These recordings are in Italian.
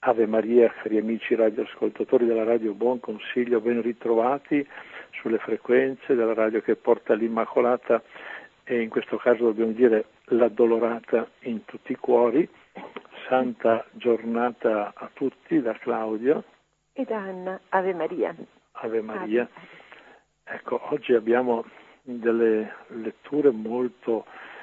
Ave Maria, cari amici radioascoltatori della Radio Buon Consiglio, ben ritrovati sulle frequenze della radio che porta l'Immacolata e in questo caso dobbiamo dire l'Addolorata in tutti i cuori. Santa giornata a tutti da Claudio e da Anna. Ave Maria. Ave Maria. Ecco, oggi abbiamo delle letture molto,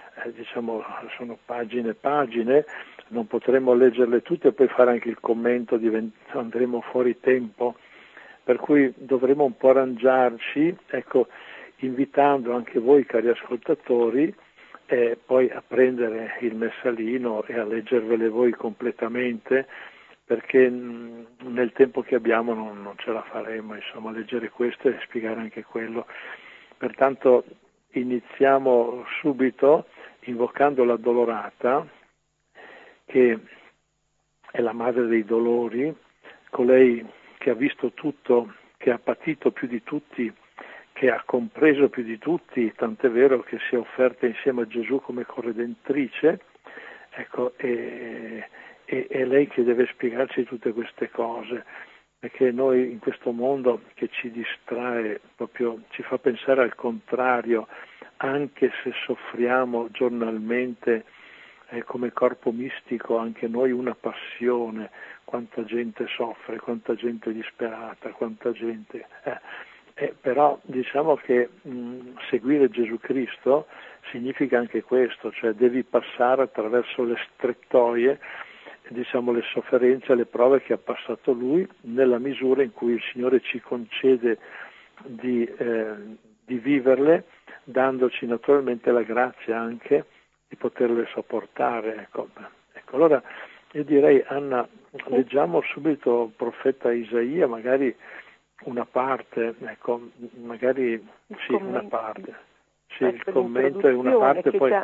sono pagine e pagine, non potremo leggerle tutte e poi fare anche il commento, andremo fuori tempo, per cui dovremo un po' arrangiarci, ecco, invitando anche voi cari ascoltatori poi a prendere il messalino e a leggervele voi completamente, perché nel tempo che abbiamo non ce la faremo, insomma, leggere questo e spiegare anche quello. Pertanto iniziamo subito invocando l'Addolorata, che è la madre dei dolori, colei che ha visto tutto, che ha patito più di tutti, che ha compreso più di tutti, tant'è vero che si è offerta insieme a Gesù come corredentrice, ecco, è lei che deve spiegarci tutte queste cose, perché noi in questo mondo che ci distrae, proprio ci fa pensare al contrario, anche se soffriamo giornalmente come corpo mistico, anche noi una passione, quanta gente soffre, quanta gente è disperata, quanta gente... però diciamo che seguire Gesù Cristo significa anche questo, cioè devi passare attraverso le strettoie, le sofferenze, le prove che ha passato Lui, nella misura in cui il Signore ci concede di viverle, dandoci naturalmente la grazia anche di poterle sopportare. Ecco, allora io direi, Anna, leggiamo subito il profeta Isaia, magari una parte, ecco, magari sì, una parte. Sì, il commento è una parte, poi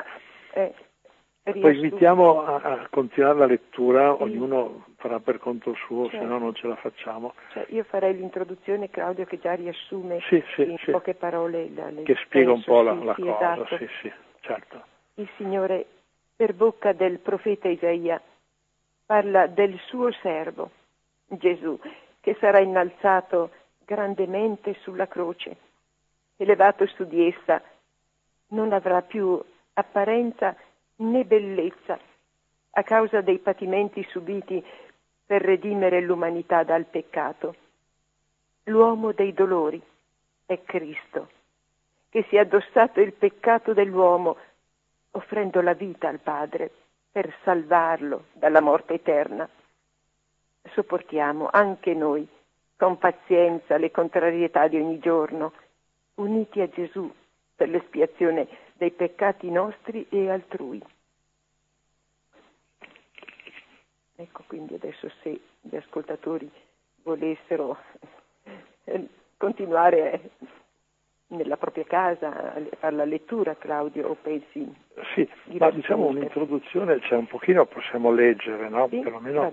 invitiamo a continuare la lettura, sì. Ognuno farà per conto suo, certo. Se no non ce la facciamo. Cioè, io farei l'introduzione, Claudio, che già riassume in poche parole che spiega un po' la cosa, esatto. Sì, certo. Il Signore, per bocca del profeta Isaia, parla del suo servo, Gesù, che sarà innalzato grandemente sulla croce, elevato su di essa, non avrà più apparenza né bellezza a causa dei patimenti subiti per redimere l'umanità dal peccato. L'uomo dei dolori è Cristo, che si è addossato il peccato dell'uomo, offrendo la vita al Padre per salvarlo dalla morte eterna. Sopportiamo anche noi con pazienza le contrarietà di ogni giorno, uniti a Gesù per l'espiazione dei peccati nostri e altrui. Ecco, quindi adesso se gli ascoltatori volessero continuare nella propria casa a fare la lettura, Claudio, o pensi? Sì, ma diciamo un'introduzione, cioè un pochino possiamo leggere, no? Sì, perlomeno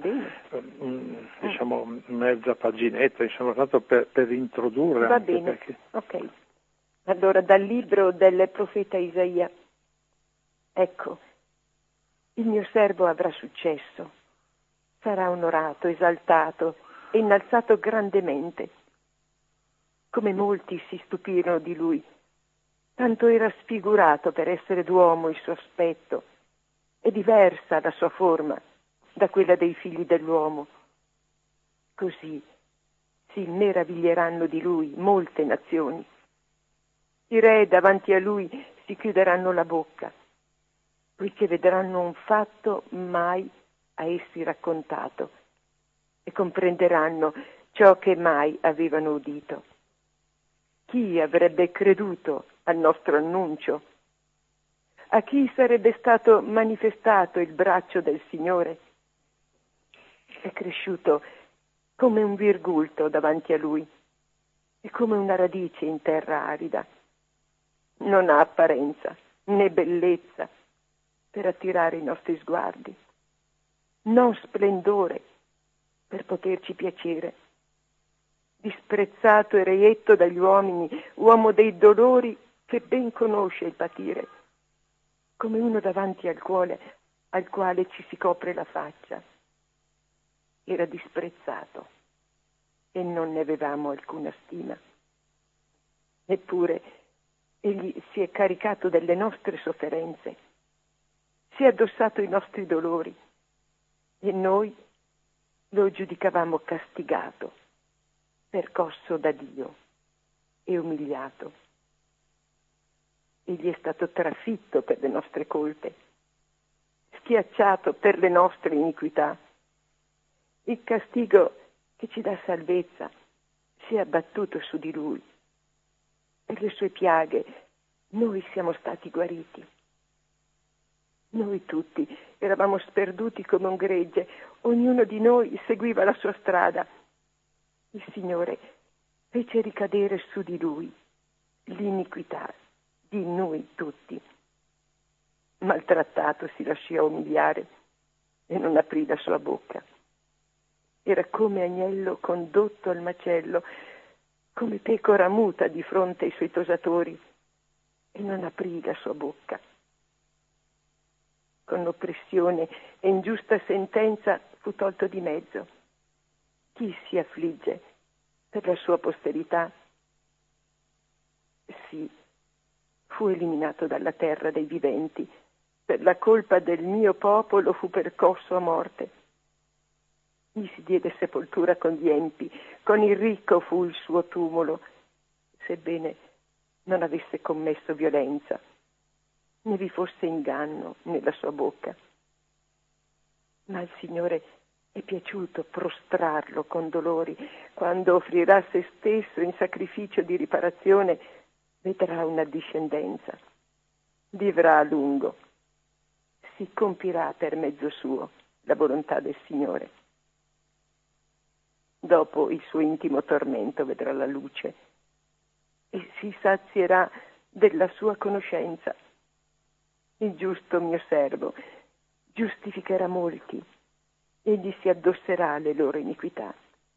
mezza paginetta, insomma, tanto per introdurre. Va anche bene, perché... ok. Allora, dal libro del profeta Isaia, ecco, il mio servo avrà successo, sarà onorato, esaltato e innalzato grandemente. Come molti si stupirono di lui, tanto era sfigurato per essere d'uomo il suo aspetto, e diversa la sua forma da quella dei figli dell'uomo. Così si meraviglieranno di lui molte nazioni. I re davanti a lui si chiuderanno la bocca, poiché vedranno un fatto mai a essi raccontato e comprenderanno ciò che mai avevano udito. Chi avrebbe creduto al nostro annuncio? A chi sarebbe stato manifestato il braccio del Signore? È cresciuto come un virgulto davanti a lui e come una radice in terra arida. Non ha apparenza né bellezza per attirare i nostri sguardi, non splendore per poterci piacere. Disprezzato e reietto dagli uomini, uomo dei dolori che ben conosce il patire, come uno davanti al quale ci si copre la faccia. era disprezzato e non ne avevamo alcuna stima. Eppure egli si è caricato delle nostre sofferenze, si è addossato i nostri dolori e noi lo giudicavamo castigato, percosso da Dio e umiliato. Egli è stato trafitto per le nostre colpe, schiacciato per le nostre iniquità. Il castigo che ci dà salvezza si è abbattuto su di lui. Per le sue piaghe noi siamo stati guariti. Noi tutti eravamo sperduti come un gregge, ognuno di noi seguiva la sua strada. Il Signore fece ricadere su di lui l'iniquità di noi tutti. Maltrattato si lasciò umiliare e non aprì la sua bocca. Era come agnello condotto al macello, come pecora muta di fronte ai suoi tosatori, e non aprì la sua bocca. Con oppressione e ingiusta sentenza fu tolto di mezzo. Chi si affligge per la sua posterità? Sì, fu eliminato dalla terra dei viventi. Per la colpa del mio popolo fu percosso a morte. Gli si diede sepoltura con gli empi, con il ricco fu il suo tumulo, sebbene non avesse commesso violenza, né vi fosse inganno nella sua bocca. Ma al Signore è piaciuto prostrarlo con dolori. Quando offrirà se stesso in sacrificio di riparazione, vedrà una discendenza, vivrà a lungo, si compirà per mezzo suo la volontà del Signore. Dopo il suo intimo tormento vedrà la luce e si sazierà della sua conoscenza. Il giusto mio servo giustificherà molti, egli si addosserà le loro iniquità.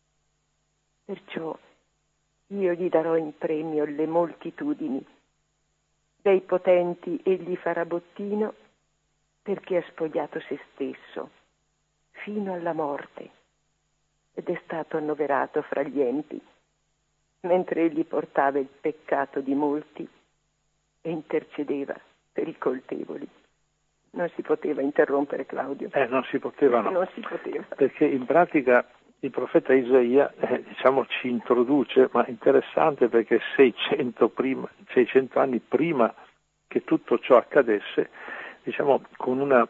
Perciò io gli darò in premio le moltitudini. Dei potenti egli farà bottino, perché ha spogliato se stesso fino alla morte ed è stato annoverato fra gli empi, mentre egli portava il peccato di molti e intercedeva per i colpevoli. Non si poteva interrompere, Claudio. Non si poteva, no. Non si poteva. Perché in pratica il profeta Isaia ci introduce, ma interessante perché 600 anni prima che tutto ciò accadesse, con una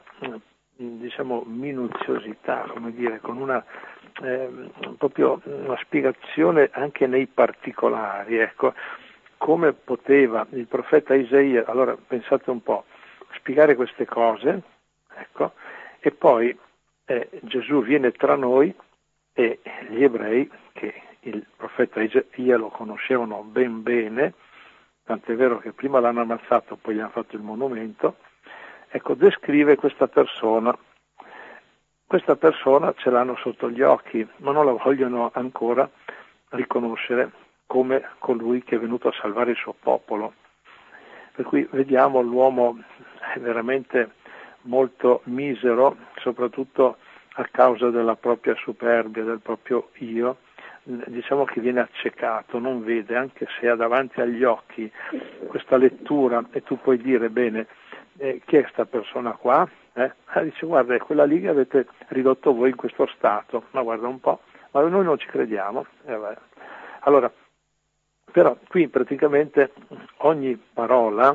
minuziosità, con una proprio una spiegazione anche nei particolari, ecco, come poteva il profeta Isaia, allora pensate un po', spiegare queste cose, ecco, e poi Gesù viene tra noi e gli ebrei, che il profeta Isaia lo conoscevano ben bene, tant'è vero che prima l'hanno ammazzato, poi gli hanno fatto il monumento, ecco, descrive questa persona. Questa persona ce l'hanno sotto gli occhi, ma non la vogliono ancora riconoscere come colui che è venuto a salvare il suo popolo. Per cui vediamo l'uomo veramente molto misero, soprattutto a causa della propria superbia, del proprio io, che viene accecato, non vede, anche se ha davanti agli occhi questa lettura e tu puoi dire, bene, chi è questa persona qua? Dice, guarda, è quella lì che avete ridotto voi in questo stato, ma guarda un po', ma noi non ci crediamo. Allora, però qui praticamente ogni parola,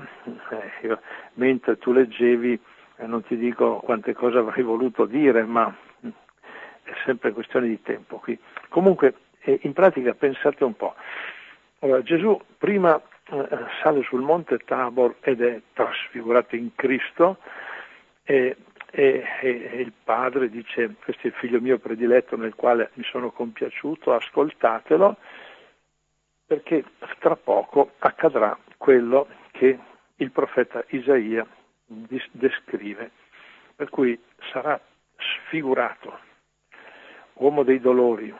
mentre tu leggevi, non ti dico quante cose avrei voluto dire, ma è sempre questione di tempo qui. Comunque, in pratica pensate un po'. Allora, Gesù prima sale sul monte Tabor ed è trasfigurato in Cristo e il padre dice, questo è il figlio mio prediletto nel quale mi sono compiaciuto, ascoltatelo, perché tra poco accadrà quello che il profeta Isaia descrive, per cui sarà sfigurato, uomo dei dolori,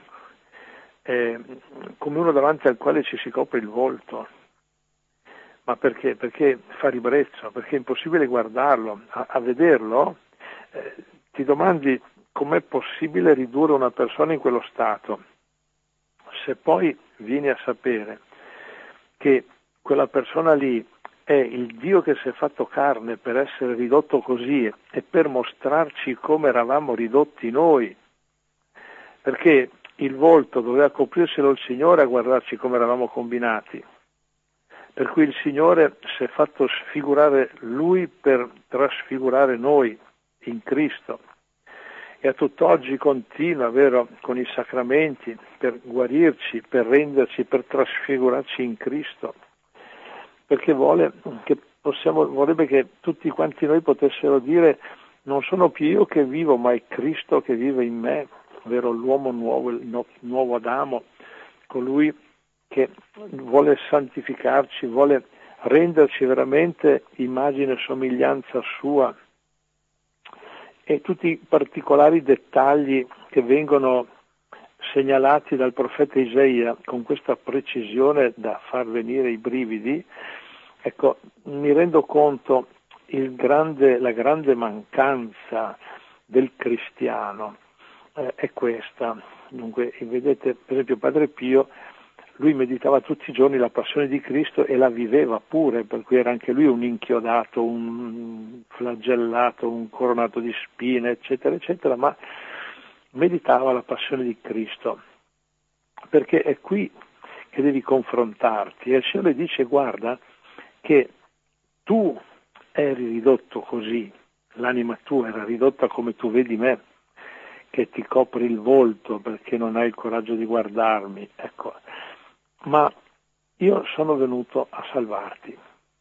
come uno davanti al quale ci si copre il volto. Ma perché? Perché fa ribrezzo, perché è impossibile guardarlo, a vederlo ti domandi com'è possibile ridurre una persona in quello stato? Se poi vieni a sapere che quella persona lì è il Dio che si è fatto carne per essere ridotto così e per mostrarci come eravamo ridotti noi, perché il volto doveva coprirselo il Signore a guardarci come eravamo combinati, per cui il Signore si è fatto sfigurare Lui per trasfigurare noi in Cristo. E a tutt'oggi continua, vero, con i sacramenti per guarirci, per renderci, per trasfigurarci in Cristo, perché vorrebbe che tutti quanti noi potessero dire: non sono più io che vivo, ma è Cristo che vive in me, ovvero l'uomo nuovo, il nuovo Adamo, colui che vuole santificarci, vuole renderci veramente immagine e somiglianza sua. E tutti i particolari dettagli che vengono segnalati dal profeta Isaia con questa precisione da far venire i brividi, ecco, mi rendo conto la grande mancanza del cristiano è questa. Dunque, vedete, per esempio Padre Pio, lui meditava tutti i giorni la passione di Cristo e la viveva pure, per cui era anche lui un inchiodato, un flagellato, un coronato di spine, eccetera, eccetera, ma meditava la passione di Cristo, perché è qui che devi confrontarti. E il Signore dice: guarda che tu eri ridotto così, l'anima tua era ridotta come tu vedi me, che ti copri il volto perché non hai il coraggio di guardarmi, ecco. Ma io sono venuto a salvarti,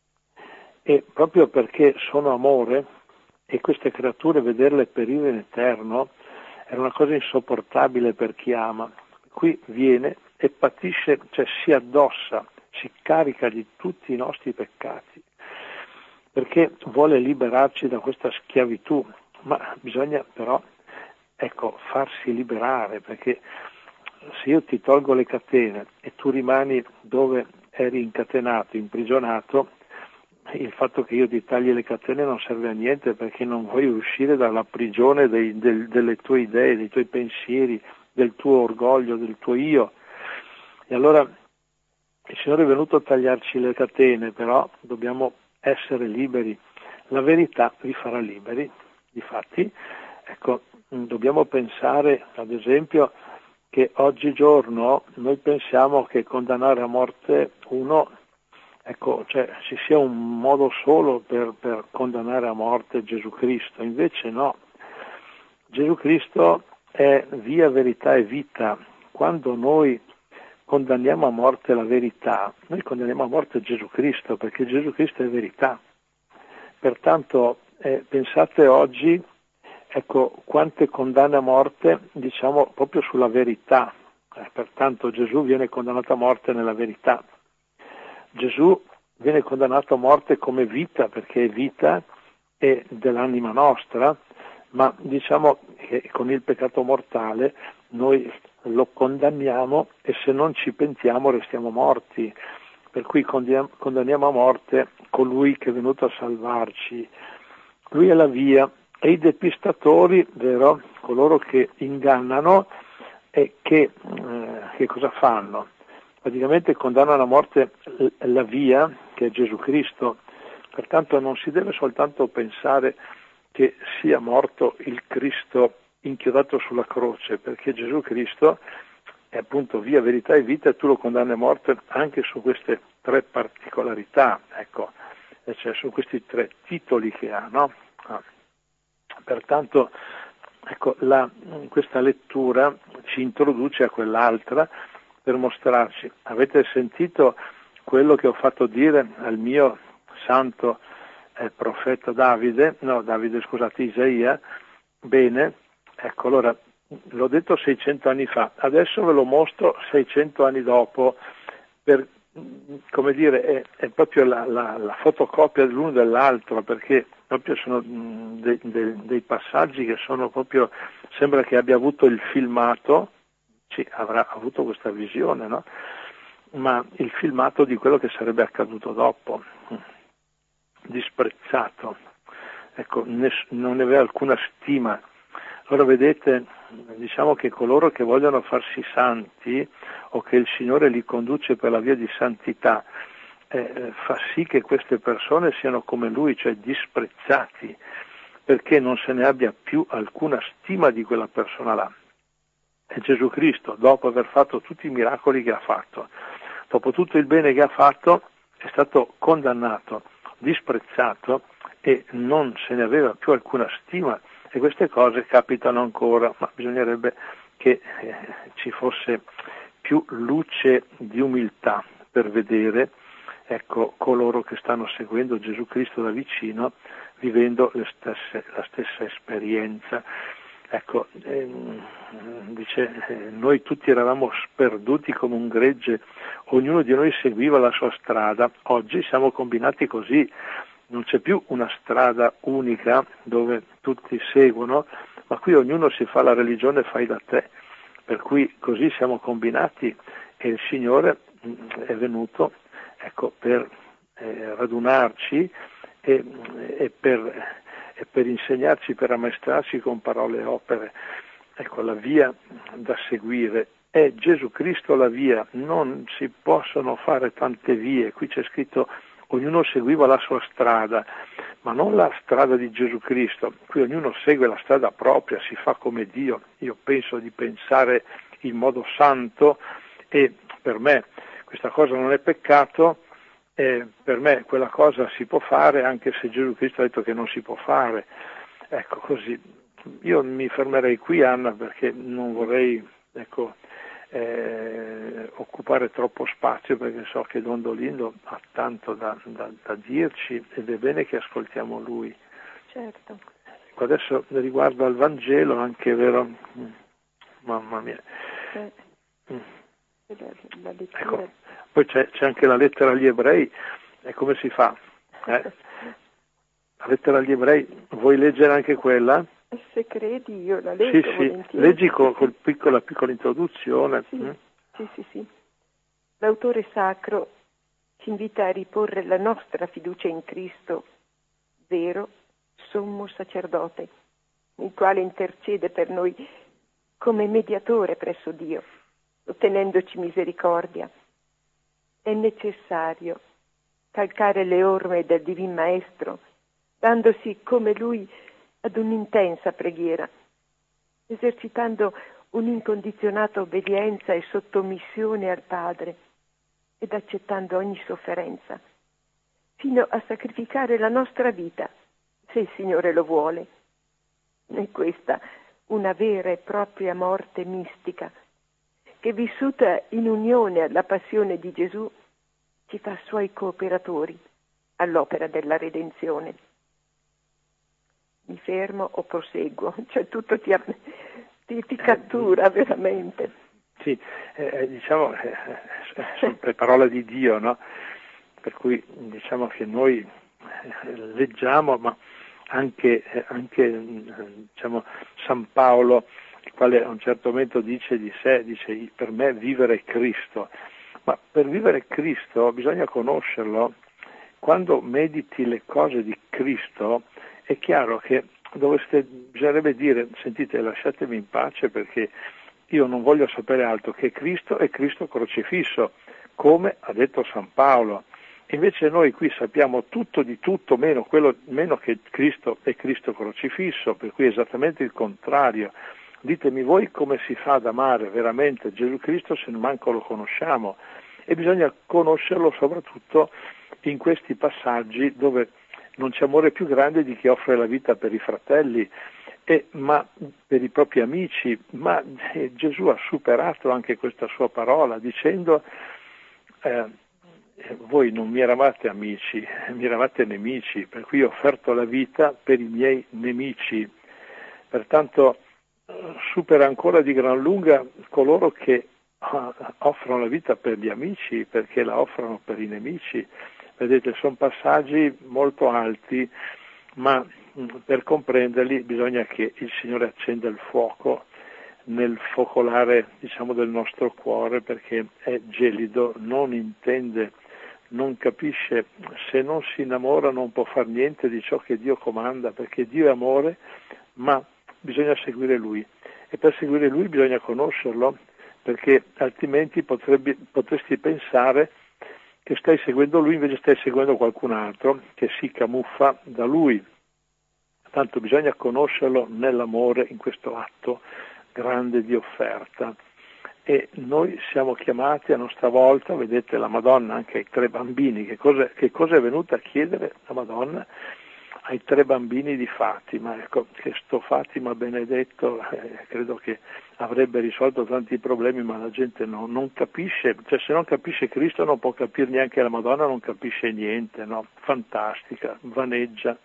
e proprio perché sono amore e queste creature vederle perire in eterno era una cosa insopportabile per chi ama. Qui viene e patisce, cioè si addossa, si carica di tutti i nostri peccati, perché vuole liberarci da questa schiavitù, ma bisogna però, ecco, farsi liberare, perché se io ti tolgo le catene e tu rimani dove eri incatenato, imprigionato, il fatto che io ti tagli le catene non serve a niente, perché non vuoi uscire dalla prigione delle tue idee, dei tuoi pensieri, del tuo orgoglio, del tuo io. E allora il Signore è venuto a tagliarci le catene, però dobbiamo essere liberi. La verità vi farà liberi. Difatti, ecco, dobbiamo pensare, ad esempio, che oggigiorno noi pensiamo che condannare a morte uno, ecco, cioè ci sia un modo solo per condannare a morte Gesù Cristo. Invece no, Gesù Cristo è via, verità e vita. Quando noi condanniamo a morte la verità, noi condanniamo a morte Gesù Cristo, perché Gesù Cristo è verità. Pertanto pensate oggi, ecco, quante condanne a morte diciamo proprio sulla verità. Pertanto Gesù viene condannato a morte nella verità. Gesù viene condannato a morte come vita, perché è vita e dell'anima nostra, ma diciamo che con il peccato mortale noi lo condanniamo e se non ci pentiamo restiamo morti. Per cui condanniamo a morte colui che è venuto a salvarci. Lui è la via. E i depistatori, vero, coloro che ingannano, e che cosa fanno? Praticamente condannano a morte la via, che è Gesù Cristo. Pertanto non si deve soltanto pensare che sia morto il Cristo inchiodato sulla croce, perché Gesù Cristo è appunto via, verità e vita, e tu lo condanni a morte anche su queste tre particolarità, ecco, cioè su questi tre titoli che ha, no? Pertanto, ecco, questa lettura ci introduce a quell'altra per mostrarci. Avete sentito quello che ho fatto dire al mio santo profeta Isaia? Bene, ecco, allora, l'ho detto 600 anni fa, adesso ve lo mostro 600 anni dopo, come dire, è proprio la fotocopia dell'uno dell'altro, perché proprio sono dei passaggi che sono proprio, sembra che abbia avuto il filmato, sì, avrà avuto questa visione, no? Ma il filmato di quello che sarebbe accaduto dopo, disprezzato, ecco, non ne aveva alcuna stima, Ora vedete, diciamo che coloro che vogliono farsi santi o che il Signore li conduce per la via di santità, fa sì che queste persone siano come Lui, cioè disprezzati, perché non se ne abbia più alcuna stima di quella persona là. E Gesù Cristo, dopo aver fatto tutti i miracoli che ha fatto, dopo tutto il bene che ha fatto, è stato condannato, disprezzato e non se ne aveva più alcuna stima. E queste cose capitano ancora, ma bisognerebbe che ci fosse più luce di umiltà per vedere, ecco, coloro che stanno seguendo Gesù Cristo da vicino, vivendo la stessa esperienza. Ecco, dice, noi tutti eravamo sperduti come un gregge, ognuno di noi seguiva la sua strada. Oggi siamo combinati così, non c'è più una strada unica dove tutti seguono, ma qui ognuno si fa la religione fai da te, per cui così siamo combinati e il Signore è venuto, ecco, per radunarci e per insegnarci, per ammaestrarci con parole e opere. Ecco, la via da seguire è Gesù Cristo la via, non si possono fare tante vie, qui c'è scritto ognuno seguiva la sua strada, ma non la strada di Gesù Cristo, qui ognuno segue la strada propria, si fa come Dio. Io penso di pensare in modo santo e per me questa cosa non è peccato, per me quella cosa si può fare anche se Gesù Cristo ha detto che non si può fare. Ecco, così. Io mi fermerei qui, Anna, perché non vorrei, ecco, occupare troppo spazio, perché so che Don Dolindo ha tanto da dirci ed è bene che ascoltiamo lui. Certo. Ecco, adesso riguardo al Vangelo, anche vero, mamma mia. La ecco, poi c'è anche la lettera agli ebrei, e come si fa? La lettera agli ebrei, vuoi leggere anche quella? Se credi io la leggo volentieri. Leggi con la piccola introduzione. Sì. L'autore sacro ci invita a riporre la nostra fiducia in Cristo, vero sommo sacerdote, il quale intercede per noi come mediatore presso Dio, ottenendoci misericordia. È necessario calcare le orme del Divin Maestro, dandosi come Lui ad un'intensa preghiera, esercitando un'incondizionata obbedienza e sottomissione al Padre ed accettando ogni sofferenza, fino a sacrificare la nostra vita, se il Signore lo vuole. E questa una vera e propria morte mistica, che vissuta in unione alla passione di Gesù ci fa suoi cooperatori all'opera della redenzione. Mi fermo o proseguo? Cioè tutto ti cattura veramente. Sì, diciamo sono le parole di Dio, no? Per cui diciamo che noi leggiamo, ma anche diciamo San Paolo, il quale a un certo momento dice di sé, dice per me vivere è Cristo, ma per vivere Cristo bisogna conoscerlo. Quando mediti le cose di Cristo è chiaro che bisognerebbe dire, sentite, lasciatemi in pace perché io non voglio sapere altro che Cristo e Cristo crocifisso, come ha detto San Paolo. Invece noi qui sappiamo tutto di tutto, meno che Cristo è Cristo crocifisso, per cui è esattamente il contrario. Ditemi voi come si fa ad amare veramente Gesù Cristo se manco lo conosciamo, e bisogna conoscerlo soprattutto in questi passaggi dove non c'è amore più grande di chi offre la vita per i fratelli, ma per i propri amici, ma Gesù ha superato anche questa sua parola dicendo voi non mi eravate amici, mi eravate nemici, per cui ho offerto la vita per i miei nemici. Pertanto supera ancora di gran lunga coloro che offrono la vita per gli amici, perché la offrono per i nemici. Vedete, sono passaggi molto alti, ma per comprenderli bisogna che il Signore accenda il fuoco nel focolare, diciamo, del nostro cuore, perché è gelido, non intende, non capisce, se non si innamora non può far niente di ciò che Dio comanda, perché Dio è amore, ma bisogna seguire Lui, e per seguire Lui bisogna conoscerlo, perché altrimenti potresti pensare che stai seguendo Lui, invece stai seguendo qualcun altro che si camuffa da Lui. Tanto bisogna conoscerlo nell'amore, in questo atto grande di offerta. E noi siamo chiamati a nostra volta, vedete la Madonna anche ai 3 bambini, che cosa è venuta a chiedere la Madonna ai 3 bambini di Fatima? Ecco, che sto Fatima benedetto credo che avrebbe risolto tanti problemi, ma la gente non capisce, cioè se non capisce Cristo non può capire neanche la Madonna, non capisce niente, no? Fantastica, vaneggia.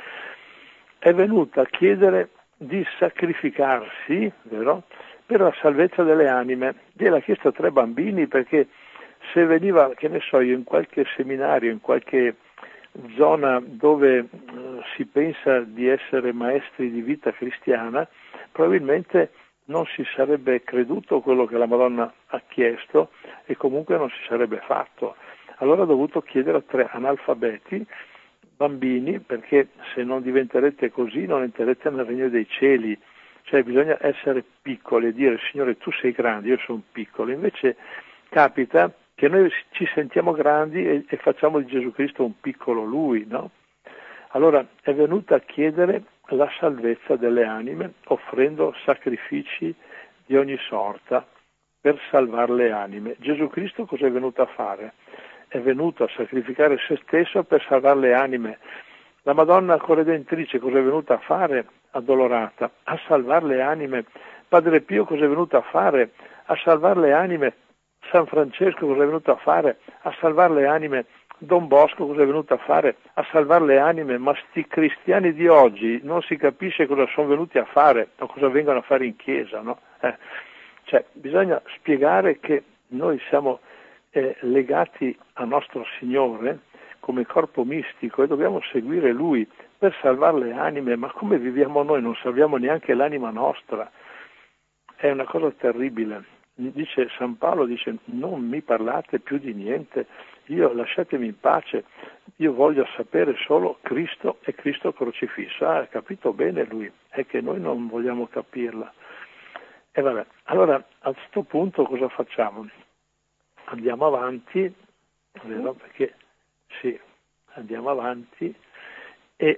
È venuta a chiedere di sacrificarsi, vero? Per la salvezza delle anime. Gliel'ha chiesto a 3 bambini, perché se veniva, che ne so io, in qualche seminario, in qualche zona dove si pensa di essere maestri di vita cristiana, probabilmente non si sarebbe creduto quello che la Madonna ha chiesto e comunque non si sarebbe fatto. Allora ha dovuto chiedere a 3 analfabeti, bambini, perché se non diventerete così non entrerete nel regno dei cieli. Cioè bisogna essere piccoli e dire: Signore, tu sei grande, io sono piccolo. Invece capita che noi ci sentiamo grandi e facciamo di Gesù Cristo un piccolo Lui, no? Allora è venuta a chiedere la salvezza delle anime, offrendo sacrifici di ogni sorta per salvare le anime. Gesù Cristo cosa è venuto a fare? È venuto a sacrificare se stesso per salvare le anime. La Madonna Corredentrice cosa è venuta a fare? Addolorata, a salvare le anime. Padre Pio cosa è venuto a fare? A salvare le anime. San Francesco cosa è venuto a fare? A salvare le anime. Don Bosco cosa è venuto a fare? A salvare le anime. Ma sti cristiani di oggi non si capisce cosa sono venuti a fare o cosa vengono a fare in chiesa, no? Cioè bisogna spiegare che noi siamo legati a nostro Signore come corpo mistico e dobbiamo seguire Lui per salvare le anime. Ma come viviamo noi? Non salviamo neanche l'anima nostra. È una cosa terribile. Dice San Paolo, dice: non mi parlate più di niente, lasciatemi in pace, io voglio sapere solo Cristo e Cristo crocifisso. Ha capito bene lui, è che noi non vogliamo capirla. E vabbè, allora a questo punto cosa facciamo? Andiamo avanti, vero? Perché sì, andiamo avanti e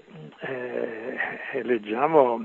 leggiamo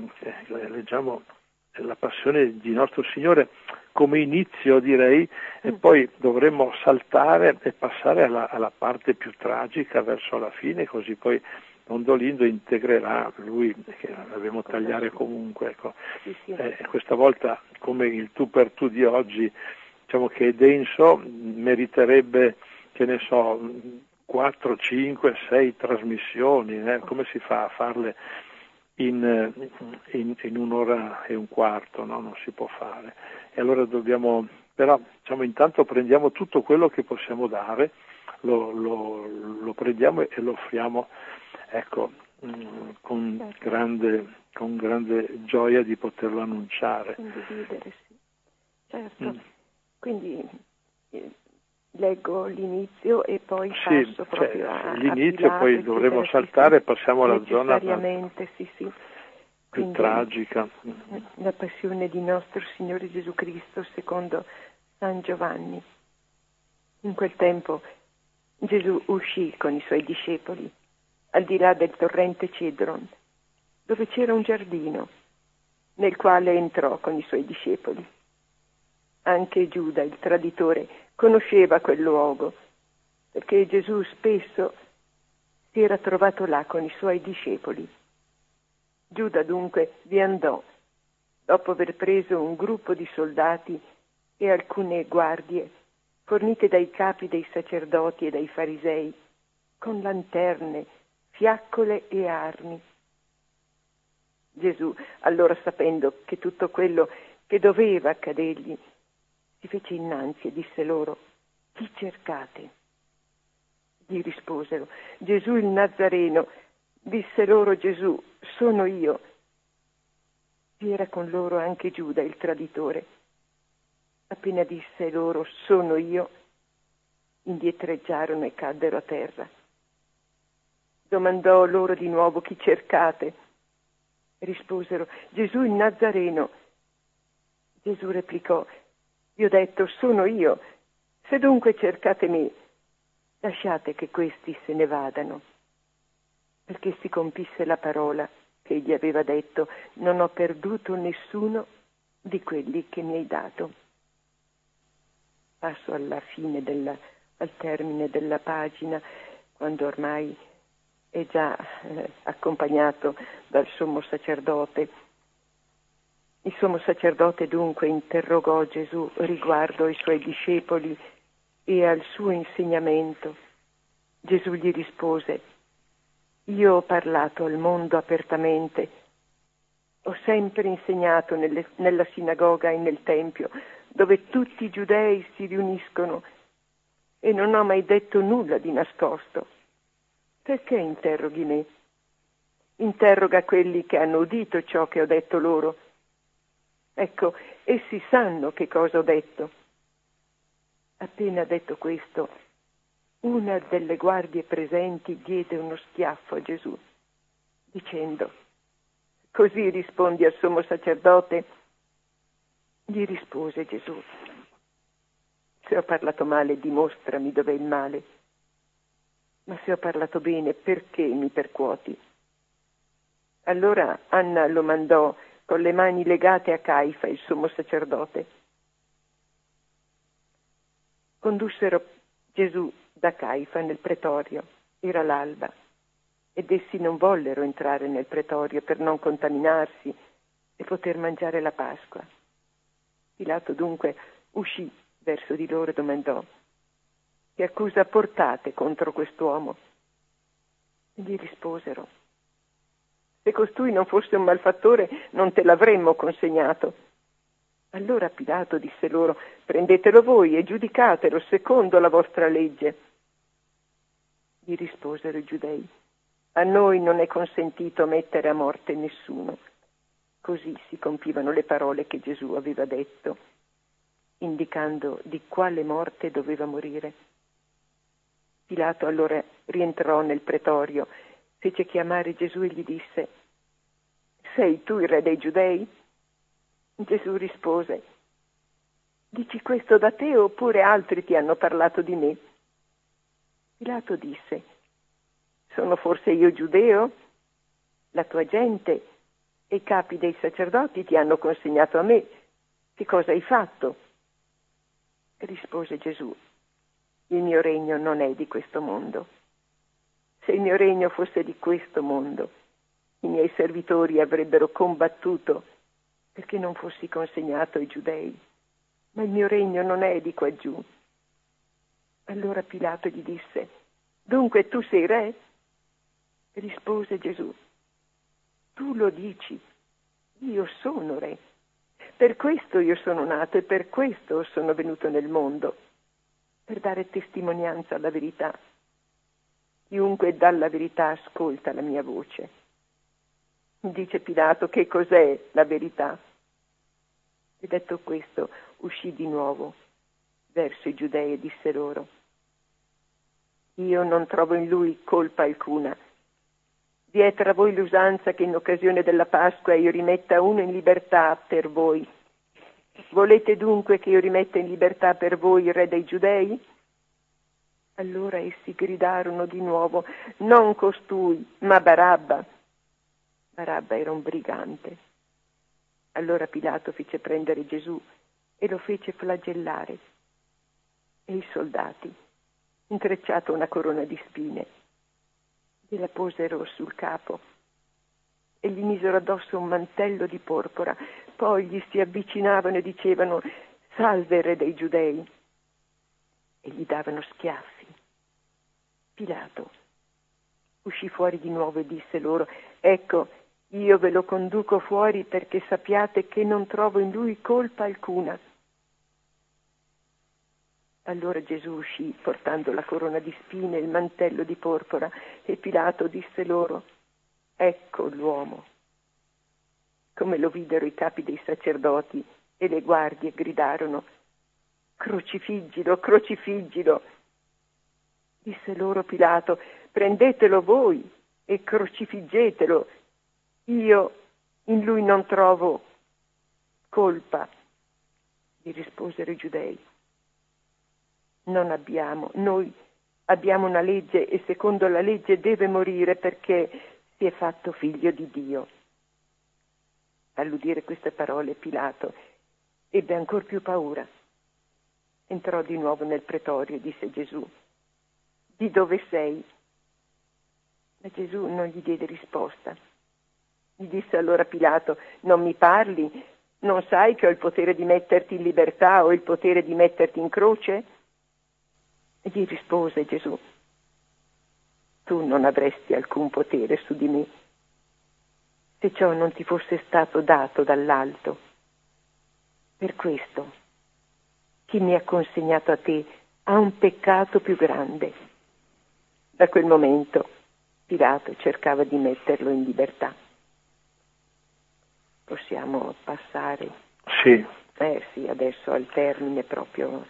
la passione di nostro Signore come inizio, direi, e poi dovremmo saltare e passare alla parte più tragica verso la fine, così poi Mondolindo integrerà lui, che dobbiamo tagliare comunque. Ecco. Questa volta, come il tu per tu di oggi, diciamo che è denso, meriterebbe, che ne so, 4, 5, 6 trasmissioni, come si fa a farle in 1 ora e un quarto, no? Non si può fare. E allora dobbiamo, però diciamo, intanto prendiamo tutto quello che possiamo dare, lo prendiamo e lo offriamo, ecco, con grande gioia di poterlo annunciare. Condividere, sì. Certo. Quindi leggo l'inizio e poi passo proprio l'inizio, poi dovremo saltare e passiamo alla zona sì. più Quindi, tragica. La passione di nostro Signore Gesù Cristo secondo San Giovanni. In quel tempo Gesù uscì con i suoi discepoli al di là del torrente Cedron, dove c'era un giardino, nel quale entrò con i suoi discepoli. Anche Giuda, il traditore, conosceva quel luogo, perché Gesù spesso si era trovato là con i suoi discepoli. Giuda dunque vi andò, dopo aver preso un gruppo di soldati e alcune guardie, fornite dai capi dei sacerdoti e dai farisei, con lanterne, fiaccole e armi. Gesù, allora, sapendo che tutto quello che doveva accadergli, si fece innanzi e disse loro: chi cercate? Gli risposero: Gesù il Nazareno. Disse loro Gesù: sono io. Vi era con loro anche Giuda, il traditore. Appena disse loro: sono io, indietreggiarono e caddero a terra. Domandò loro di nuovo: chi cercate? Risposero: Gesù il Nazareno. Gesù replicò: vi ho detto, sono io. Se dunque cercate me, lasciate che questi se ne vadano. Perché si compisse la parola che egli aveva detto: non ho perduto nessuno di quelli che mi hai dato. Passo al termine della pagina, quando ormai è già accompagnato dal sommo sacerdote. Il sommo sacerdote dunque interrogò Gesù riguardo ai suoi discepoli e al suo insegnamento. Gesù gli rispose: io ho parlato al mondo apertamente, ho sempre insegnato nella sinagoga e nel tempio, dove tutti i giudei si riuniscono, e non ho mai detto nulla di nascosto. Perché interroghi me? Interroga quelli che hanno udito ciò che ho detto loro. Ecco, essi sanno che cosa ho detto. Appena detto questo, una delle guardie presenti diede uno schiaffo a Gesù, dicendo: così rispondi al sommo sacerdote? Gli rispose Gesù: se ho parlato male, dimostrami dov'è il male. Ma se ho parlato bene, perché mi percuoti? Allora Anna lo mandò con le mani legate a Caifa, il sommo sacerdote. Condussero Gesù da Caifa nel pretorio. Era l'alba, ed essi non vollero entrare nel pretorio per non contaminarsi e poter mangiare la Pasqua. Pilato dunque uscì verso di loro e domandò: che accusa portate contro quest'uomo? E gli risposero: se costui non fosse un malfattore, non te l'avremmo consegnato. Allora Pilato disse loro: prendetelo voi e giudicatelo secondo la vostra legge. Gli risposero i giudei: a noi non è consentito mettere a morte nessuno. Così si compivano le parole che Gesù aveva detto, indicando di quale morte doveva morire. Pilato allora rientrò nel pretorio, fece chiamare Gesù e gli disse: sei tu il re dei giudei? Gesù rispose: dici questo da te oppure altri ti hanno parlato di me? Pilato disse: sono forse io giudeo? La tua gente e i capi dei sacerdoti ti hanno consegnato a me. Che cosa hai fatto? Rispose Gesù: il mio regno non è di questo mondo. Se il mio regno fosse di questo mondo, i miei servitori avrebbero combattuto perché non fossi consegnato ai giudei. Ma il mio regno non è di qua giù. Allora Pilato gli disse: dunque tu sei re? Rispose Gesù: tu lo dici, io sono re. Per questo io sono nato e per questo sono venuto nel mondo, per dare testimonianza alla verità. Chiunque dalla verità ascolta la mia voce. Dice Pilato: che cos'è la verità? E detto questo uscì di nuovo verso i giudei e disse loro: io non trovo in lui colpa alcuna. Vi è tra voi l'usanza che in occasione della Pasqua io rimetta uno in libertà per voi. Volete dunque che io rimetta in libertà per voi il re dei giudei? Allora essi gridarono di nuovo: non costui, ma Barabba. Barabba era un brigante. Allora Pilato fece prendere Gesù e lo fece flagellare. E i soldati, intrecciata una corona di spine, gliela posero sul capo e gli misero addosso un mantello di porpora. Poi gli si avvicinavano e dicevano: salve re dei giudei, e gli davano schiaffi. Pilato uscì fuori di nuovo e disse loro: ecco, io ve lo conduco fuori perché sappiate che non trovo in lui colpa alcuna. Allora Gesù uscì portando la corona di spine e il mantello di porpora, e Pilato disse loro: ecco l'uomo. Come lo videro i capi dei sacerdoti e le guardie gridarono: crocifiggilo, crocifiggilo. Disse loro Pilato: prendetelo voi e crocifiggetelo. Io In lui non trovo colpa, gli risposero i giudei. Noi abbiamo una legge e secondo la legge deve morire perché si è fatto figlio di Dio. All'udire queste parole Pilato ebbe ancor più paura. Entrò di nuovo nel pretorio e disse a Gesù: di dove sei? Ma Gesù non gli diede risposta. Gli disse allora Pilato: non mi parli? Non sai che ho il potere di metterti in libertà o il potere di metterti in croce? E gli rispose Gesù: tu non avresti alcun potere su di me se ciò non ti fosse stato dato dall'alto. Per questo, chi mi ha consegnato a te ha un peccato più grande. Da quel momento Pilato cercava di metterlo in libertà. Possiamo passare? Sì. Sì, adesso al termine proprio.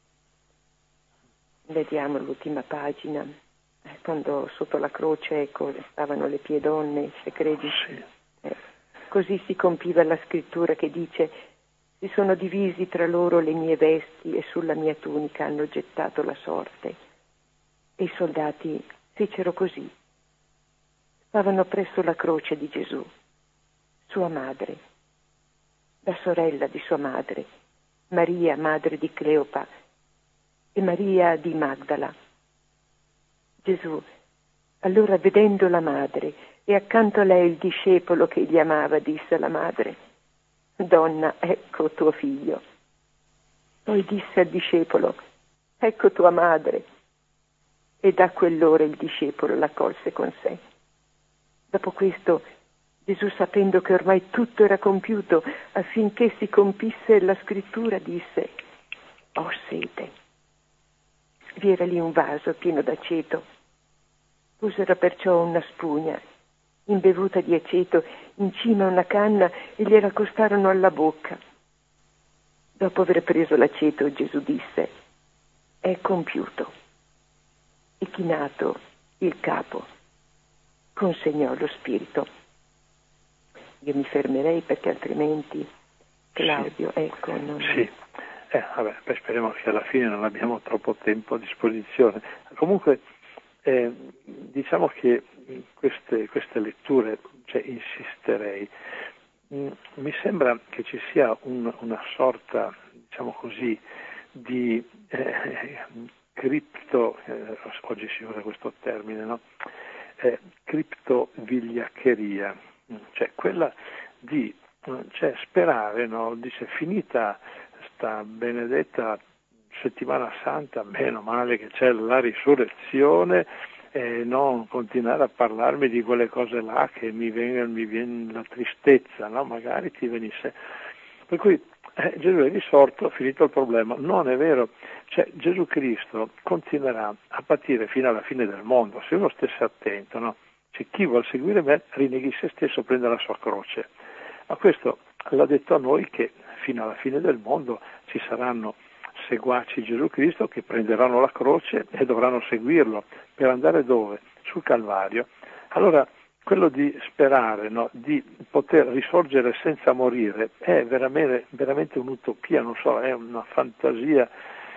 Vediamo l'ultima pagina, quando sotto la croce stavano le piedonne, se credi. Sì. Così si compiva la scrittura che dice: si sono divisi tra loro le mie vesti e sulla mia tunica hanno gettato la sorte. E i soldati fecero così. Stavano presso la croce di Gesù, sua madre, la sorella di sua madre, Maria, madre di Cleopa, e Maria di Magdala. Gesù, allora vedendo la madre e accanto a lei il discepolo che egli amava, disse alla madre: donna, ecco tuo figlio. Poi disse al discepolo: ecco tua madre. E da quell'ora il discepolo l'accolse con sé. Dopo questo Gesù, sapendo che ormai tutto era compiuto, affinché si compisse la scrittura, disse: ho sete. Vi era lì un vaso pieno d'aceto. Pusero perciò una spugna imbevuta di aceto in cima a una canna e gliela accostarono alla bocca. Dopo aver preso l'aceto, Gesù disse: è compiuto. E chinato il capo, consegnò lo spirito. Io mi fermerei perché altrimenti, Claudio, sì. Ecco, non... Sì. Speriamo che alla fine non abbiamo troppo tempo a disposizione. Comunque, diciamo che queste letture, insisterei. Mi sembra che ci sia una sorta, diciamo così, di cripto, oggi si usa questo termine, no? Criptovigliaccheria, cioè quella di sperare, no? Dice, finita sta benedetta settimana santa, meno male che c'è la risurrezione, e non continuare a parlarmi di quelle cose là che mi viene la tristezza, no? Magari ti venisse. Per cui Gesù è risorto, finito il problema. Non è vero, Gesù Cristo continuerà a patire fino alla fine del mondo, se uno stesse attento, no? Chi vuol seguire me rinneghi se stesso, prende la sua croce. Ma questo l'ha detto a noi che fino alla fine del mondo ci saranno seguaci Gesù Cristo che prenderanno la croce e dovranno seguirlo per andare dove? Sul Calvario. Allora quello di sperare, no, di poter risorgere senza morire è veramente un'utopia, non so, è una fantasia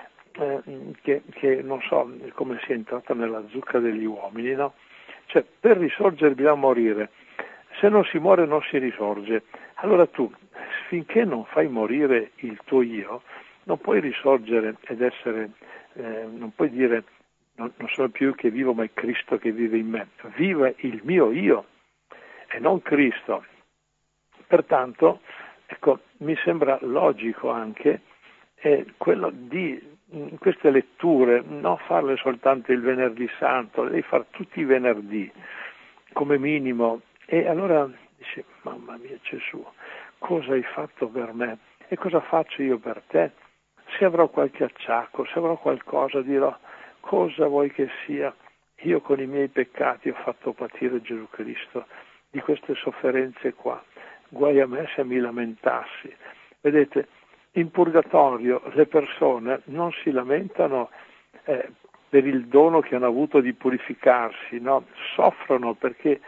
che non so come sia entrata nella zucca degli uomini, no? Cioè, per risorgere bisogna morire, se non si muore non si risorge. Allora tu, finché non fai morire il tuo io, non puoi risorgere ed essere, non puoi dire non sono più che vivo ma è Cristo che vive in me. Vive il mio io e non Cristo. Pertanto, ecco, mi sembra logico anche quello di in queste letture non farle soltanto il venerdì santo, le devi fare tutti i venerdì come minimo. E allora dici, mamma mia Gesù, cosa hai fatto per me e cosa faccio io per te? Se avrò qualche acciacco, se avrò qualcosa, dirò, cosa vuoi che sia? Io con i miei peccati ho fatto patire Gesù Cristo di queste sofferenze qua. Guai a me se mi lamentassi. Vedete, in purgatorio le persone non si lamentano per il dono che hanno avuto di purificarsi, no? Soffrono perché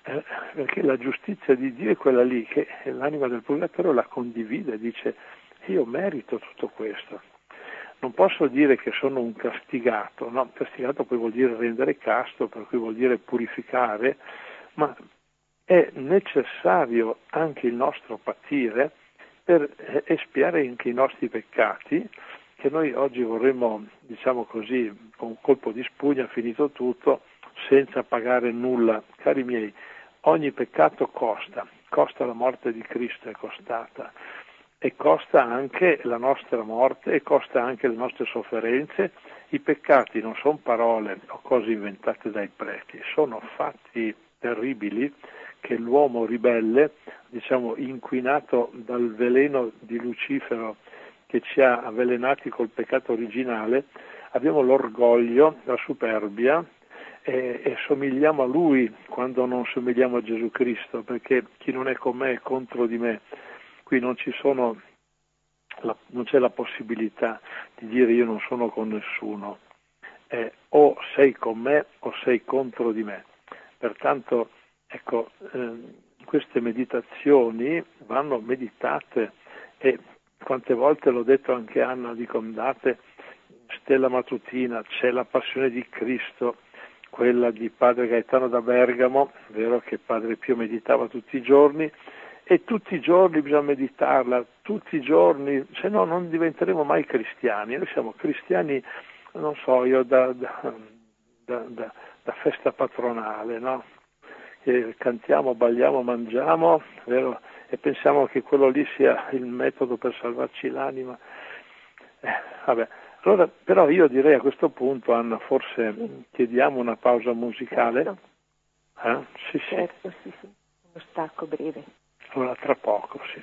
perché la giustizia di Dio è quella lì, che l'anima del purgatorio la condivide, dice io merito tutto questo. Non posso dire che sono un castigato, no? Castigato poi vuol dire rendere casto, per cui vuol dire purificare, ma è necessario anche il nostro patire per espiare anche i nostri peccati, che noi oggi vorremmo, diciamo così, con un colpo di spugna, finito tutto, senza pagare nulla. Cari miei, ogni peccato costa la morte di Cristo è costata, e costa anche la nostra morte, e costa anche le nostre sofferenze. I peccati non sono parole o cose inventate dai preti, sono fatti terribili che l'uomo ribelle, diciamo inquinato dal veleno di Lucifero che ci ha avvelenati col peccato originale, abbiamo l'orgoglio, la superbia e somigliamo a lui quando non somigliamo a Gesù Cristo, perché chi non è con me è contro di me. Qui non c'è la possibilità di dire io non sono con nessuno, o sei con me o sei contro di me. Pertanto ecco, queste meditazioni vanno meditate, e quante volte l'ho detto anche Anna, dico andate, stella mattutina, c'è la passione di Cristo, quella di Padre Gaetano da Bergamo, vero che Padre Pio meditava tutti i giorni, e tutti i giorni bisogna meditarla, tutti i giorni, se no non diventeremo mai cristiani. Noi siamo cristiani, non so, io da festa patronale, no? Che cantiamo, balliamo, mangiamo, vero? E pensiamo che quello lì sia il metodo per salvarci l'anima. Vabbè. Allora, però io direi a questo punto, Anna, forse chiediamo una pausa musicale. Sì, certo, sì, uno stacco breve. Allora, tra poco, sì.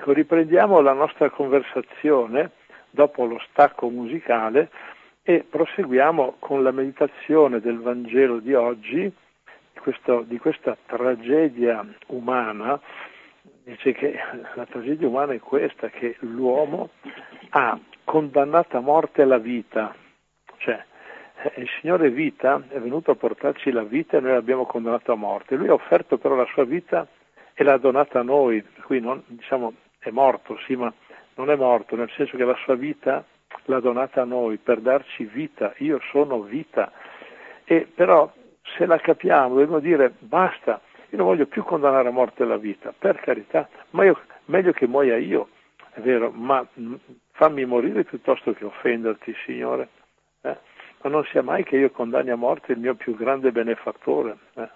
Ecco, riprendiamo la nostra conversazione dopo lo stacco musicale e proseguiamo con la meditazione del Vangelo di oggi, di questa tragedia umana. Dice che la tragedia umana è questa, che l'uomo ha condannato a morte la vita, cioè il Signore vita è venuto a portarci la vita e noi l'abbiamo condannato a morte. Lui ha offerto però la sua vita e l'ha donata a noi, per cui non, diciamo, è morto, sì, ma non è morto, nel senso che la sua vita l'ha donata a noi per darci vita. Io sono vita. E però se la capiamo dobbiamo dire basta, io non voglio più condannare a morte la vita, per carità, ma io meglio che muoia io, è vero, ma fammi morire piuttosto che offenderti, Signore. Ma non sia mai che io condanni a morte il mio più grande benefattore.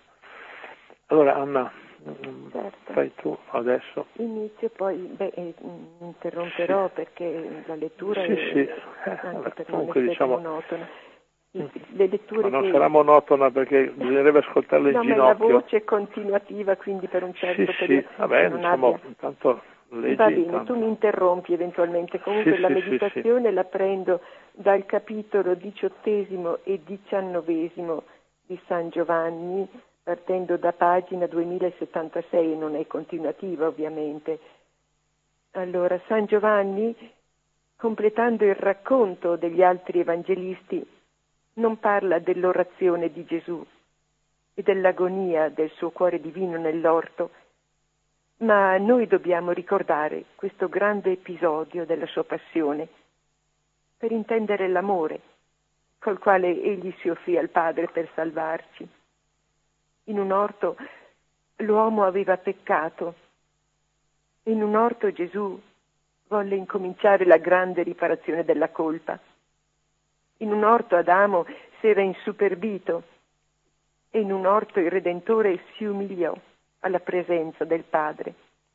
Allora Anna, certo. Fai tu adesso. Inizio, poi interromperò, sì, perché la lettura è anche per comunque non essere monotona. Le letture ma non sarà monotona perché bisognerebbe ascoltarle in ginocchio. Ma la voce è continuativa, quindi per un certo periodo. Vabbè, diciamo, intanto leggi. Va bene, tu mi interrompi eventualmente. Comunque la meditazione la prendo dal capitolo 18 e 19 di San Giovanni, partendo da pagina 2076, non è continuativa ovviamente. Allora, San Giovanni, completando il racconto degli altri evangelisti, non parla dell'orazione di Gesù e dell'agonia del suo cuore divino nell'orto, ma noi dobbiamo ricordare questo grande episodio della sua passione per intendere l'amore col quale egli si offrì al Padre per salvarci. In un orto l'uomo aveva peccato, e in un orto Gesù volle incominciare la grande riparazione della colpa. In un orto Adamo si era insuperbito e in un orto il Redentore si umiliò alla presenza del Padre.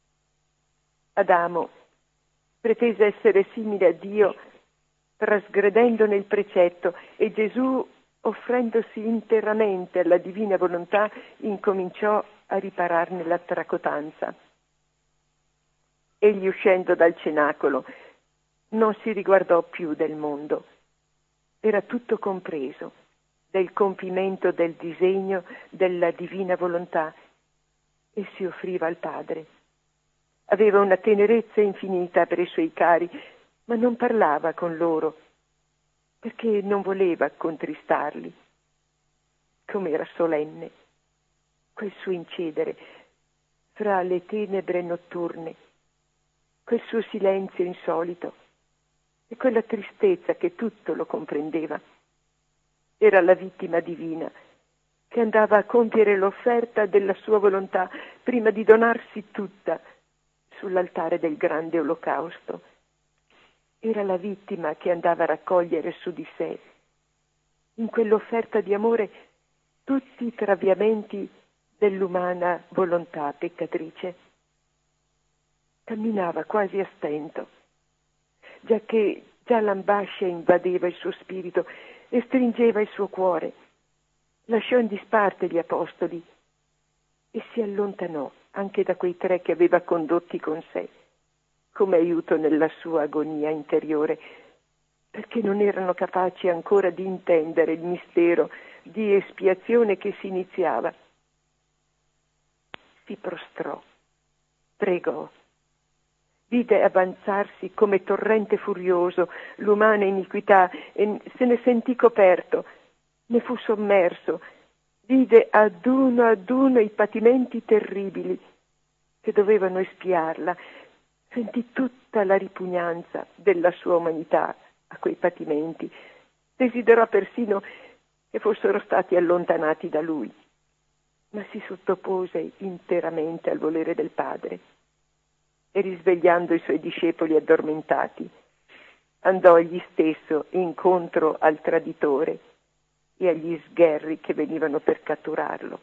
Adamo pretese essere simile a Dio trasgredendone il precetto e Gesù, offrendosi interamente alla divina volontà, incominciò a ripararne la tracotanza. Egli, uscendo dal cenacolo, non si riguardò più del mondo. Era tutto compreso del compimento del disegno della divina volontà e si offriva al Padre. Aveva una tenerezza infinita per i suoi cari, ma non parlava con loro perché non voleva contristarli. Com'era solenne quel suo incedere fra le tenebre notturne, quel suo silenzio insolito e quella tristezza che tutto lo comprendeva. Era la vittima divina che andava a compiere l'offerta della sua volontà prima di donarsi tutta sull'altare del grande olocausto. Era la vittima che andava a raccogliere su di sé, in quell'offerta di amore, tutti i traviamenti dell'umana volontà peccatrice. Camminava quasi a stento, giacché già l'ambascia invadeva il suo spirito e stringeva il suo cuore. Lasciò in disparte gli apostoli e si allontanò anche da quei tre che aveva condotti con sé, come aiuto nella sua agonia interiore, perché non erano capaci ancora di intendere il mistero di espiazione che si iniziava. Si prostrò, pregò, vide avanzarsi come torrente furioso l'umana iniquità e se ne sentì coperto, ne fu sommerso, vide ad uno i patimenti terribili che dovevano espiarla, sentì tutta la ripugnanza della sua umanità a quei patimenti, desiderò persino che fossero stati allontanati da lui, ma si sottopose interamente al volere del Padre e, risvegliando i suoi discepoli addormentati, andò egli stesso incontro al traditore e agli sgherri che venivano per catturarlo.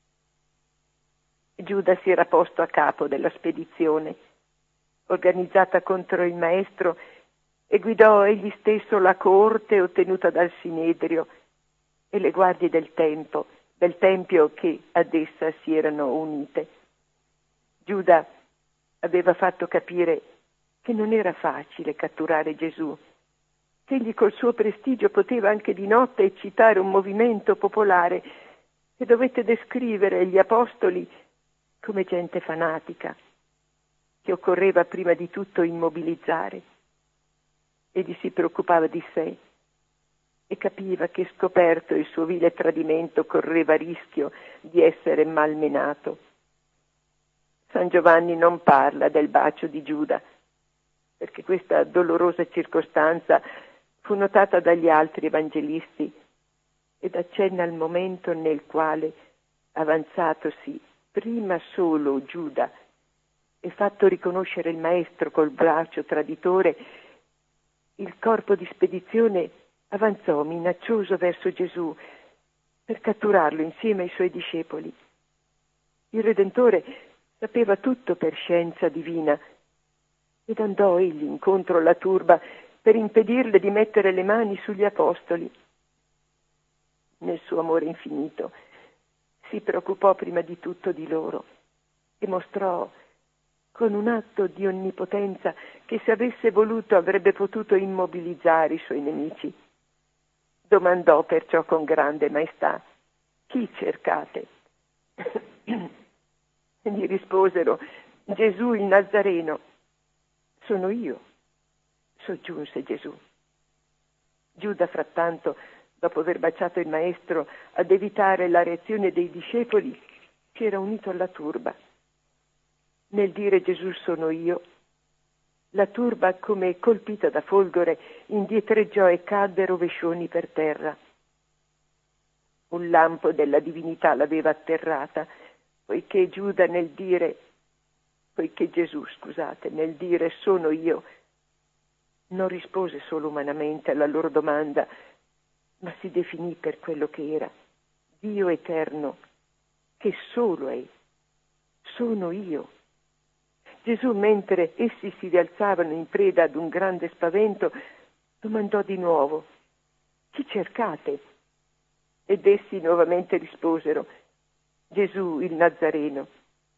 Giuda si era posto a capo della spedizione organizzata contro il maestro e guidò egli stesso la coorte ottenuta dal Sinedrio e le guardie del tempio che ad essa si erano unite. Giuda aveva fatto capire che non era facile catturare Gesù, che egli col suo prestigio poteva anche di notte eccitare un movimento popolare e dovette descrivere gli apostoli come gente fanatica, che occorreva prima di tutto immobilizzare. Egli si preoccupava di sé e capiva che, scoperto il suo vile tradimento, correva rischio di essere malmenato. San Giovanni non parla del bacio di Giuda, perché questa dolorosa circostanza fu notata dagli altri evangelisti ed accenna al momento nel quale, avanzatosi prima solo Giuda e fatto riconoscere il maestro col braccio traditore, il corpo di spedizione avanzò minaccioso verso Gesù per catturarlo insieme ai suoi discepoli. Il Redentore sapeva tutto per scienza divina ed andò egli incontro alla turba per impedirle di mettere le mani sugli apostoli. Nel suo amore infinito si preoccupò prima di tutto di loro e mostrò con un atto di onnipotenza che, se avesse voluto, avrebbe potuto immobilizzare i suoi nemici. Domandò perciò con grande maestà: chi cercate? Gli risposero: Gesù il Nazareno. Sono io, soggiunse Gesù. Giuda, frattanto, dopo aver baciato il maestro, ad evitare la reazione dei discepoli, si era unito alla turba. Nel dire Gesù sono io, la turba, come colpita da folgore, indietreggiò e cadde rovescioni per terra. Un lampo della divinità l'aveva atterrata, poiché Gesù, nel dire sono io, non rispose solo umanamente alla loro domanda, ma si definì per quello che era, Dio eterno, che solo è. Sono io. Gesù, mentre essi si rialzavano in preda ad un grande spavento, domandò di nuovo: chi cercate? Ed essi nuovamente risposero: Gesù il Nazareno.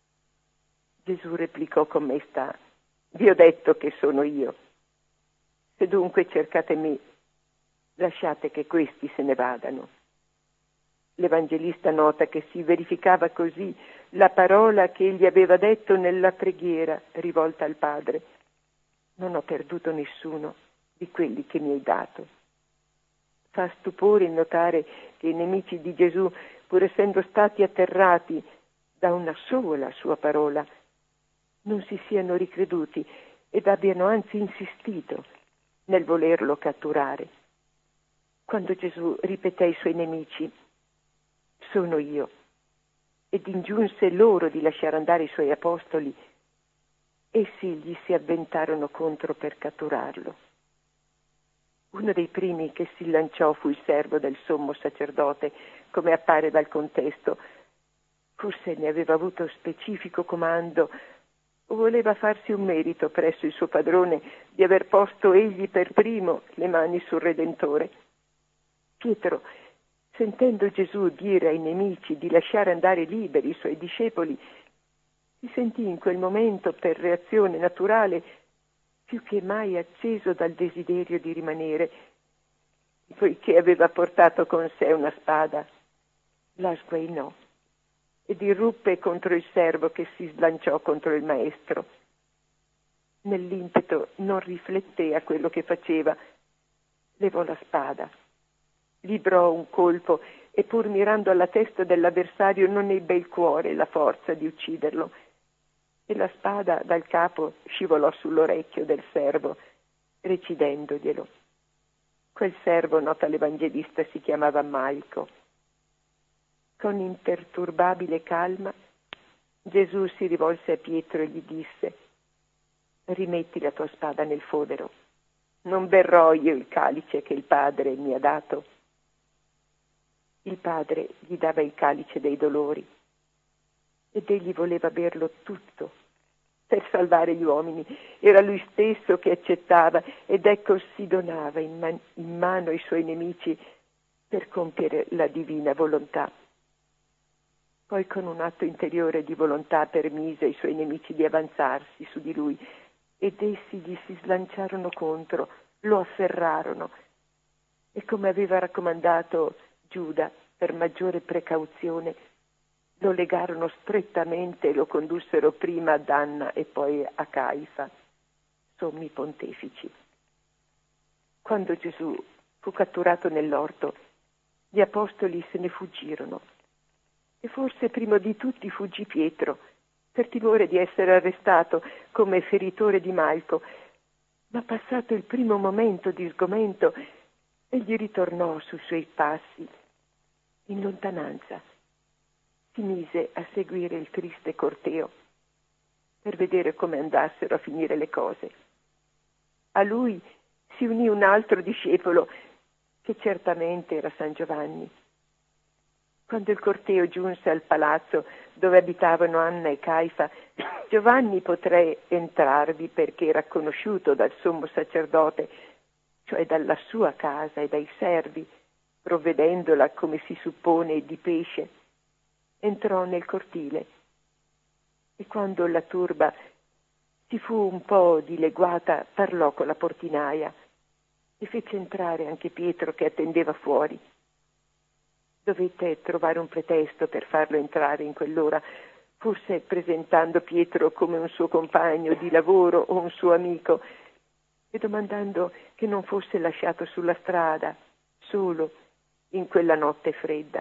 Gesù replicò con maestà: vi ho detto che sono io. Se dunque cercate me, lasciate che questi se ne vadano. L'Evangelista nota che si verificava così la parola che egli aveva detto nella preghiera rivolta al Padre: non ho perduto nessuno di quelli che mi hai dato. Fa stupore notare che i nemici di Gesù, pur essendo stati atterrati da una sola sua parola, non si siano ricreduti ed abbiano anzi insistito nel volerlo catturare. Quando Gesù ripeté ai suoi nemici: sono io, ed ingiunse loro di lasciare andare i suoi apostoli, essi gli si avventarono contro per catturarlo. Uno dei primi che si lanciò fu il servo del sommo sacerdote, come appare dal contesto. Forse ne aveva avuto specifico comando o voleva farsi un merito presso il suo padrone di aver posto egli per primo le mani sul Redentore. Pietro, sentendo Gesù dire ai nemici di lasciare andare liberi i suoi discepoli, si sentì in quel momento, per reazione naturale, più che mai acceso dal desiderio di rimanere. Poiché aveva portato con sé una spada, la sguainò ed irruppe contro il servo che si slanciò contro il maestro. Nell'impeto non rifletté a quello che faceva, levò la spada, librò un colpo e, pur mirando alla testa dell'avversario, non ebbe il cuore e la forza di ucciderlo, e la spada dal capo scivolò sull'orecchio del servo, recidendoglielo. Quel servo, nota l'Evangelista, si chiamava Malco. Con imperturbabile calma Gesù si rivolse a Pietro e gli disse: rimetti la tua spada nel fodero, non berrò io il calice che il Padre mi ha dato? Il Padre gli dava il calice dei dolori ed egli voleva berlo tutto per salvare gli uomini. Era lui stesso che accettava ed ecco si donava in mano ai suoi nemici per compiere la divina volontà. Poi con un atto interiore di volontà permise ai suoi nemici di avanzarsi su di lui ed essi gli si slanciarono contro, lo afferrarono e, come aveva raccomandato Giuda per maggiore precauzione, lo legarono strettamente e lo condussero prima ad Anna e poi a Caifa, sommi pontefici. Quando Gesù fu catturato nell'orto, gli apostoli se ne fuggirono e forse primo di tutti fuggì Pietro per timore di essere arrestato come feritore di Malco, ma passato il primo momento di sgomento egli ritornò sui suoi passi in lontananza. Si mise a seguire il triste corteo per vedere come andassero a finire le cose. A lui si unì un altro discepolo che certamente era San Giovanni. Quando il corteo giunse al palazzo dove abitavano Anna e Caifa, Giovanni poté entrarvi perché era conosciuto dal sommo sacerdote, cioè dalla sua casa e dai servi, provvedendola, come si suppone, di pesce. Entrò nel cortile e quando la turba si fu un po' dileguata parlò con la portinaia e fece entrare anche Pietro che attendeva fuori. Dovette trovare un pretesto per farlo entrare in quell'ora, forse presentando Pietro come un suo compagno di lavoro o un suo amico e domandando che non fosse lasciato sulla strada, solo, in quella notte fredda.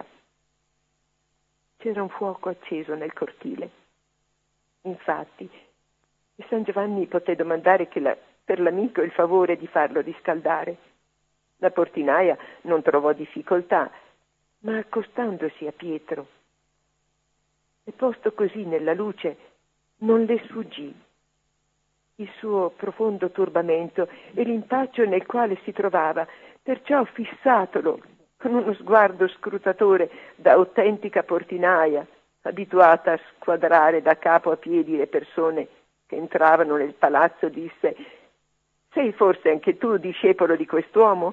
C'era un fuoco acceso nel cortile. Infatti, San Giovanni poté domandare per l'amico il favore di farlo riscaldare. La portinaia non trovò difficoltà, ma accostandosi a Pietro e posto così nella luce non le sfuggì il suo profondo turbamento e l'impaccio nel quale si trovava, perciò fissatolo con uno sguardo scrutatore da autentica portinaia, abituata a squadrare da capo a piedi le persone che entravano nel palazzo, disse: «Sei forse anche tu discepolo di quest'uomo?»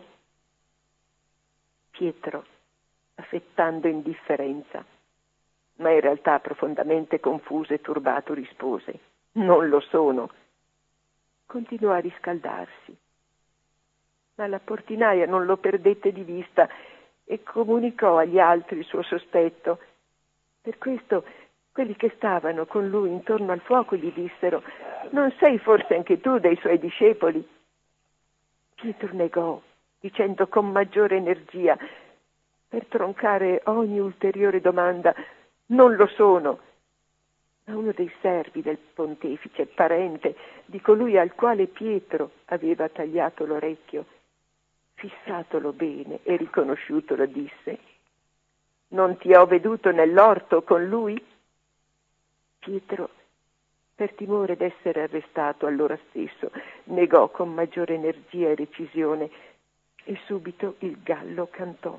Pietro, affettando indifferenza, ma in realtà profondamente confuso e turbato, rispose: «Non lo sono». Continuò a riscaldarsi, ma la portinaia non lo perdette di vista e comunicò agli altri il suo sospetto. Per questo quelli che stavano con lui intorno al fuoco gli dissero: «Non sei forse anche tu dei suoi discepoli?» Pietro negò, dicendo con maggiore energia, per troncare ogni ulteriore domanda: «Non lo sono». Ma uno dei servi del pontefice, parente di colui al quale Pietro aveva tagliato l'orecchio, fissatolo bene e riconosciutolo, disse: «Non ti ho veduto nell'orto con lui?» Pietro, per timore d'essere arrestato allora stesso, negò con maggiore energia e recisione e subito il gallo cantò.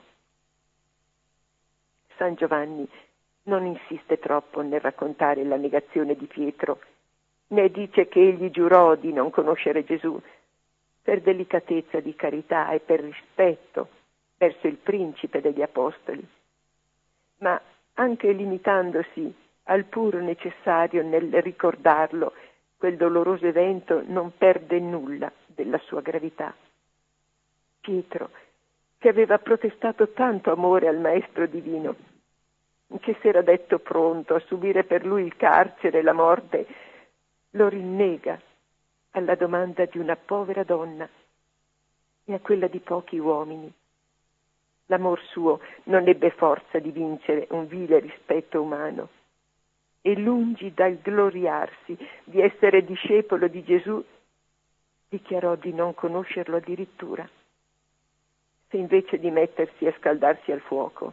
San Giovanni non insiste troppo nel raccontare la negazione di Pietro, né dice che egli giurò di non conoscere Gesù, per delicatezza di carità e per rispetto verso il principe degli apostoli, ma anche limitandosi al puro necessario nel ricordarlo, quel doloroso evento non perde nulla della sua gravità. Pietro, che aveva protestato tanto amore al Maestro divino, che si era detto pronto a subire per lui il carcere e la morte, lo rinnega alla domanda di una povera donna e a quella di pochi uomini. L'amor suo non ebbe forza di vincere un vile rispetto umano e, lungi dal gloriarsi di essere discepolo di Gesù, dichiarò di non conoscerlo addirittura, se invece di mettersi a scaldarsi al fuoco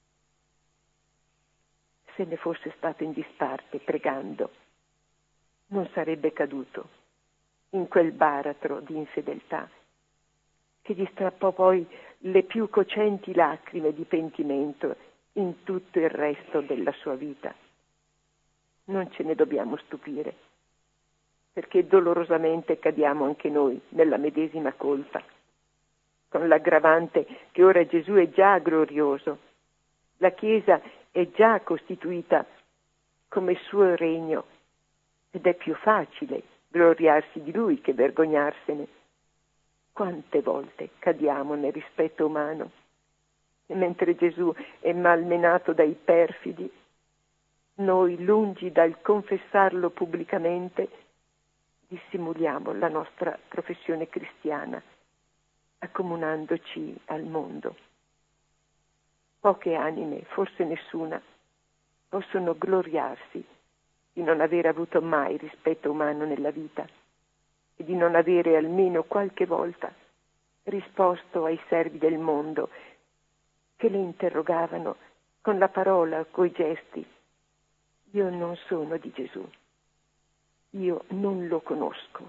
se ne fosse stato in disparte pregando, non sarebbe caduto in quel baratro di infedeltà che gli strappò poi le più cocenti lacrime di pentimento in tutto il resto della sua vita. Non ce ne dobbiamo stupire, perché dolorosamente cadiamo anche noi nella medesima colpa, con l'aggravante che ora Gesù è già glorioso. La Chiesa è già costituita come suo regno ed è più facile gloriarsi di lui che vergognarsene. Quante volte cadiamo nel rispetto umano e mentre Gesù è malmenato dai perfidi, noi, lungi dal confessarlo pubblicamente, dissimuliamo la nostra professione cristiana, accomunandoci al mondo. Poche anime, forse nessuna, possono gloriarsi di non aver avuto mai rispetto umano nella vita e di non avere almeno qualche volta risposto ai servi del mondo che le interrogavano con la parola o coi gesti: io non sono di Gesù, io non lo conosco.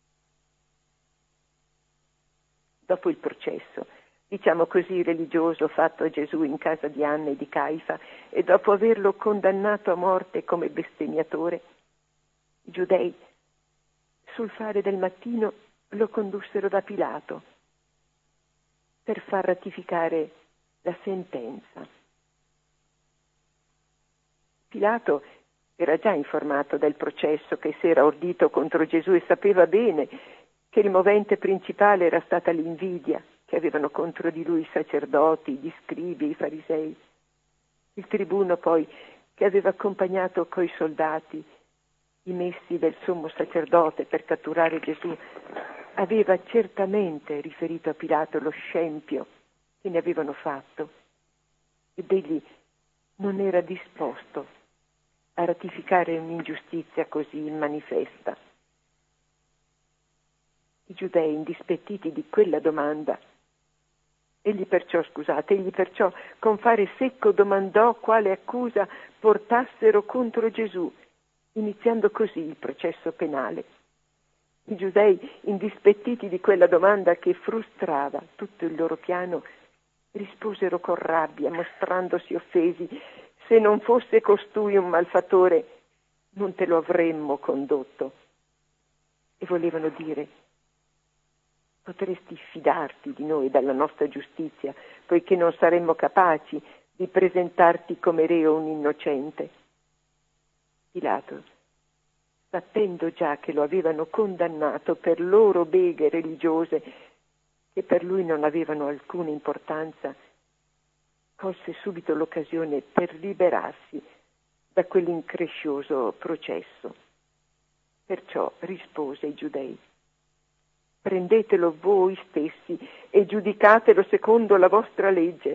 Dopo il processo, diciamo così, religioso fatto a Gesù in casa di Anna e di Caifa, e dopo averlo condannato a morte come bestemmiatore, i giudei sul fare del mattino lo condussero da Pilato per far ratificare la sentenza. Pilato era già informato del processo che si era ordito contro Gesù e sapeva bene che il movente principale era stata l'invidia che avevano contro di lui i sacerdoti, gli scribi, i farisei. Il tribuno poi, che aveva accompagnato coi soldati i messi del sommo sacerdote per catturare Gesù, aveva certamente riferito a Pilato lo scempio che ne avevano fatto ed egli non era disposto a ratificare un'ingiustizia così manifesta. I giudei, indispettiti di quella domanda, egli perciò con fare secco domandò quale accusa portassero contro Gesù, iniziando così il processo penale. I giudei, indispettiti di quella domanda che frustrava tutto il loro piano, risposero con rabbia, mostrandosi offesi: se non fosse costui un malfattore, non te lo avremmo condotto. E volevano dire: potresti fidarti di noi, dalla nostra giustizia, poiché non saremmo capaci di presentarti come reo un innocente. Pilato, sapendo già che lo avevano condannato per loro beghe religiose, che per lui non avevano alcuna importanza, colse subito l'occasione per liberarsi da quell'increscioso processo. Perciò rispose ai giudei: prendetelo voi stessi e giudicatelo secondo la vostra legge.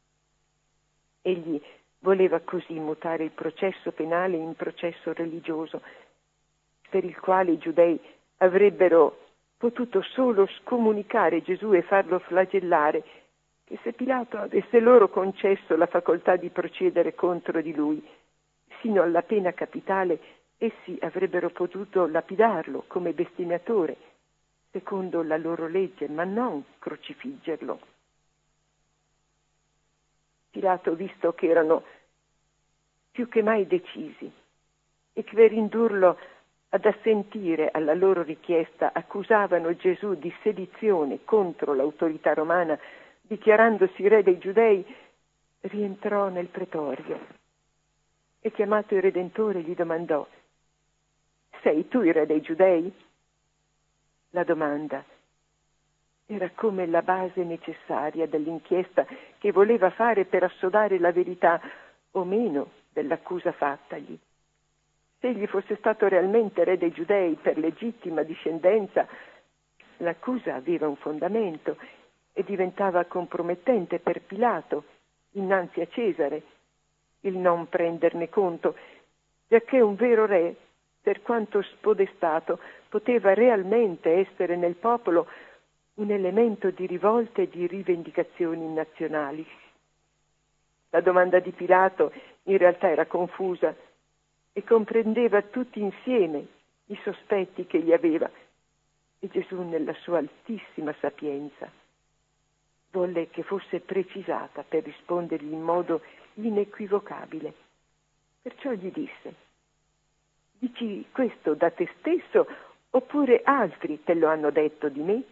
Egli voleva così mutare il processo penale in processo religioso, per il quale i giudei avrebbero potuto solo scomunicare Gesù e farlo flagellare, che se Pilato avesse loro concesso la facoltà di procedere contro di lui sino alla pena capitale, essi avrebbero potuto lapidarlo come bestemmiatore secondo la loro legge, ma non crocifiggerlo. Pilato, visto che erano più che mai decisi e che per indurlo ad assentire alla loro richiesta accusavano Gesù di sedizione contro l'autorità romana, dichiarandosi re dei giudei, rientrò nel pretorio e, chiamato il Redentore, gli domandò: sei tu il re dei giudei? La domanda era come la base necessaria dell'inchiesta che voleva fare per assodare la verità o meno dell'accusa fattagli. Se egli fosse stato realmente re dei giudei per legittima discendenza, l'accusa aveva un fondamento e diventava compromettente per Pilato innanzi a Cesare il non prenderne conto, giacché un vero re, per quanto spodestato, poteva realmente essere nel popolo un elemento di rivolte e di rivendicazioni nazionali. La domanda di Pilato in realtà era confusa e comprendeva tutti insieme i sospetti che egli aveva, e Gesù, nella sua altissima sapienza, volle che fosse precisata per rispondergli in modo inequivocabile. Perciò gli disse: dici questo da te stesso oppure altri te lo hanno detto di me?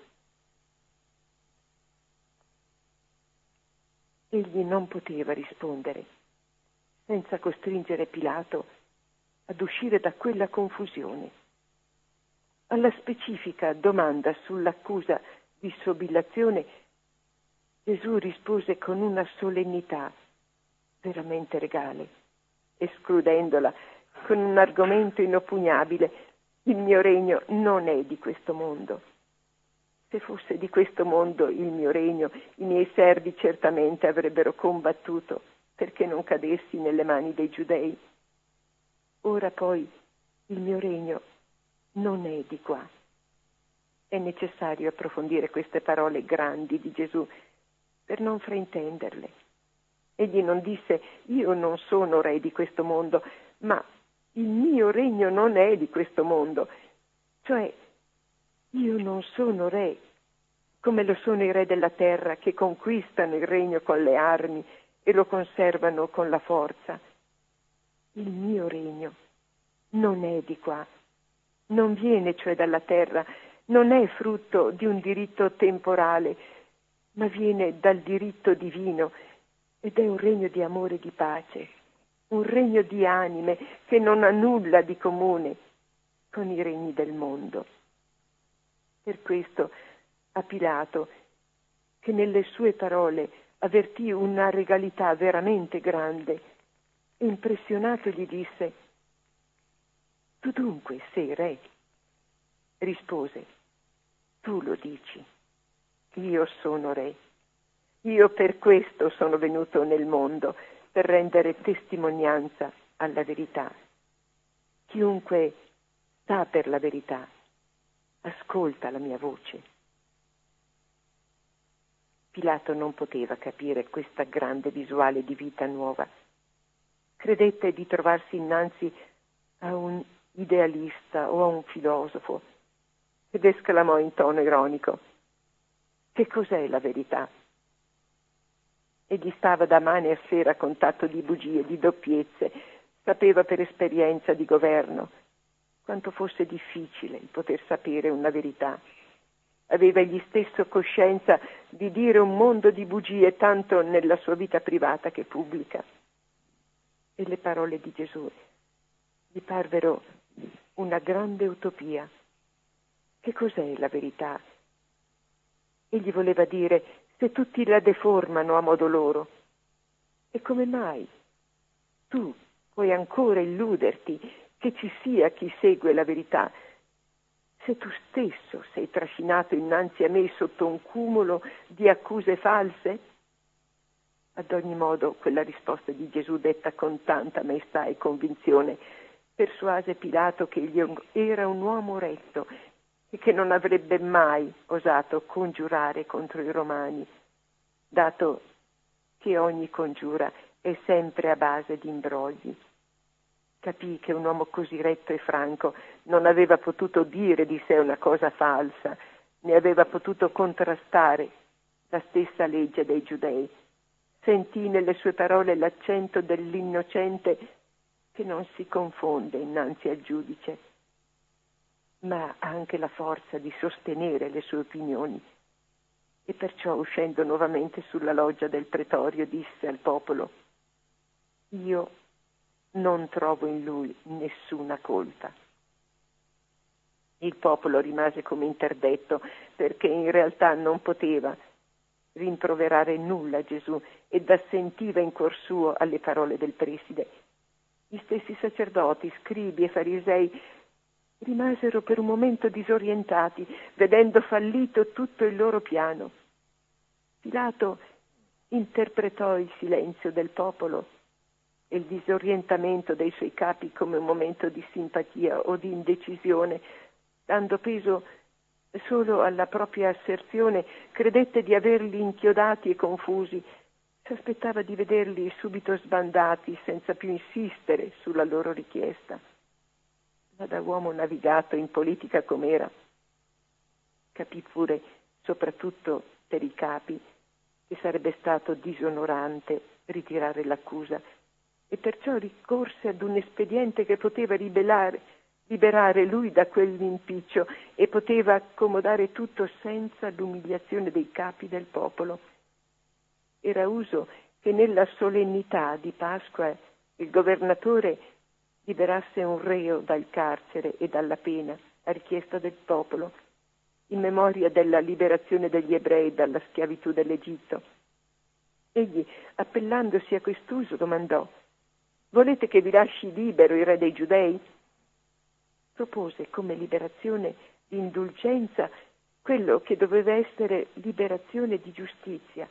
Egli non poteva rispondere, senza costringere Pilato ad uscire da quella confusione. Alla specifica domanda sull'accusa di sobillazione, Gesù rispose con una solennità veramente regale, escludendola con un argomento inoppugnabile: il mio regno non è di questo mondo. Se fosse di questo mondo il mio regno, i miei servi certamente avrebbero combattuto perché non cadessi nelle mani dei giudei. Ora poi il mio regno non è di qua. È necessario approfondire queste parole grandi di Gesù per non fraintenderle. Egli non disse: io non sono re di questo mondo, ma il mio regno non è di questo mondo. Cioè, io non sono re, come lo sono i re della terra, che conquistano il regno con le armi e lo conservano con la forza. Il mio regno non è di qua, non viene cioè dalla terra, non è frutto di un diritto temporale, ma viene dal diritto divino, ed è un regno di amore e di pace, un regno di anime che non ha nulla di comune con i regni del mondo. Per questo a Pilato, che nelle sue parole avvertì una regalità veramente grande, impressionato gli disse: tu dunque sei re? Rispose: tu lo dici, io sono re. Io per questo sono venuto nel mondo, per rendere testimonianza alla verità. Chiunque sta per la verità ascolta la mia voce. Pilato non poteva capire questa grande visuale di vita nuova. Credette di trovarsi innanzi a un idealista o a un filosofo ed esclamò in tono ironico: che cos'è la verità? Egli stava da mane a sera a contatto di bugie, di doppiezze, sapeva per esperienza di governo quanto fosse difficile il poter sapere una verità. Aveva egli stesso coscienza di dire un mondo di bugie tanto nella sua vita privata che pubblica. E le parole di Gesù gli parvero una grande utopia. Che cos'è la verità? Egli voleva dire: se tutti la deformano a modo loro, e come mai tu puoi ancora illuderti che ci sia chi segue la verità, se tu stesso sei trascinato innanzi a me sotto un cumulo di accuse false? Ad ogni modo, quella risposta di Gesù, detta con tanta maestà e convinzione, persuase Pilato che egli era un uomo retto e che non avrebbe mai osato congiurare contro i Romani, dato che ogni congiura è sempre a base di imbrogli. Capì che un uomo così retto e franco non aveva potuto dire di sé una cosa falsa, né aveva potuto contrastare la stessa legge dei giudei. Sentì nelle sue parole l'accento dell'innocente che non si confonde innanzi al giudice, ma ha anche la forza di sostenere le sue opinioni. E perciò, uscendo nuovamente sulla loggia del pretorio, disse al popolo: io non trovo in lui nessuna colpa. Il popolo rimase come interdetto, perché in realtà non poteva rimproverare nulla a Gesù ed assentiva in cuor suo alle parole del preside. Gli stessi sacerdoti, scribi e farisei rimasero per un momento disorientati, vedendo fallito tutto il loro piano. Pilato interpretò il silenzio del popolo e il disorientamento dei suoi capi come un momento di simpatia o di indecisione. Dando peso solo alla propria asserzione, credette di averli inchiodati e confusi. Si aspettava di vederli subito sbandati senza più insistere sulla loro richiesta. Ma da uomo navigato in politica com'era, capì pure, soprattutto per i capi, che sarebbe stato disonorante ritirare l'accusa, e perciò ricorse ad un espediente che poteva liberare lui da quell'impiccio e poteva accomodare tutto senza l'umiliazione dei capi del popolo. Era uso che nella solennità di Pasqua il governatore liberasse un reo dal carcere e dalla pena a richiesta del popolo, in memoria della liberazione degli ebrei dalla schiavitù dell'Egitto. Egli, appellandosi a quest'uso, domandò: «Volete che vi lasci libero il re dei Giudei?» Propose come liberazione di indulgenza quello che doveva essere liberazione di giustizia.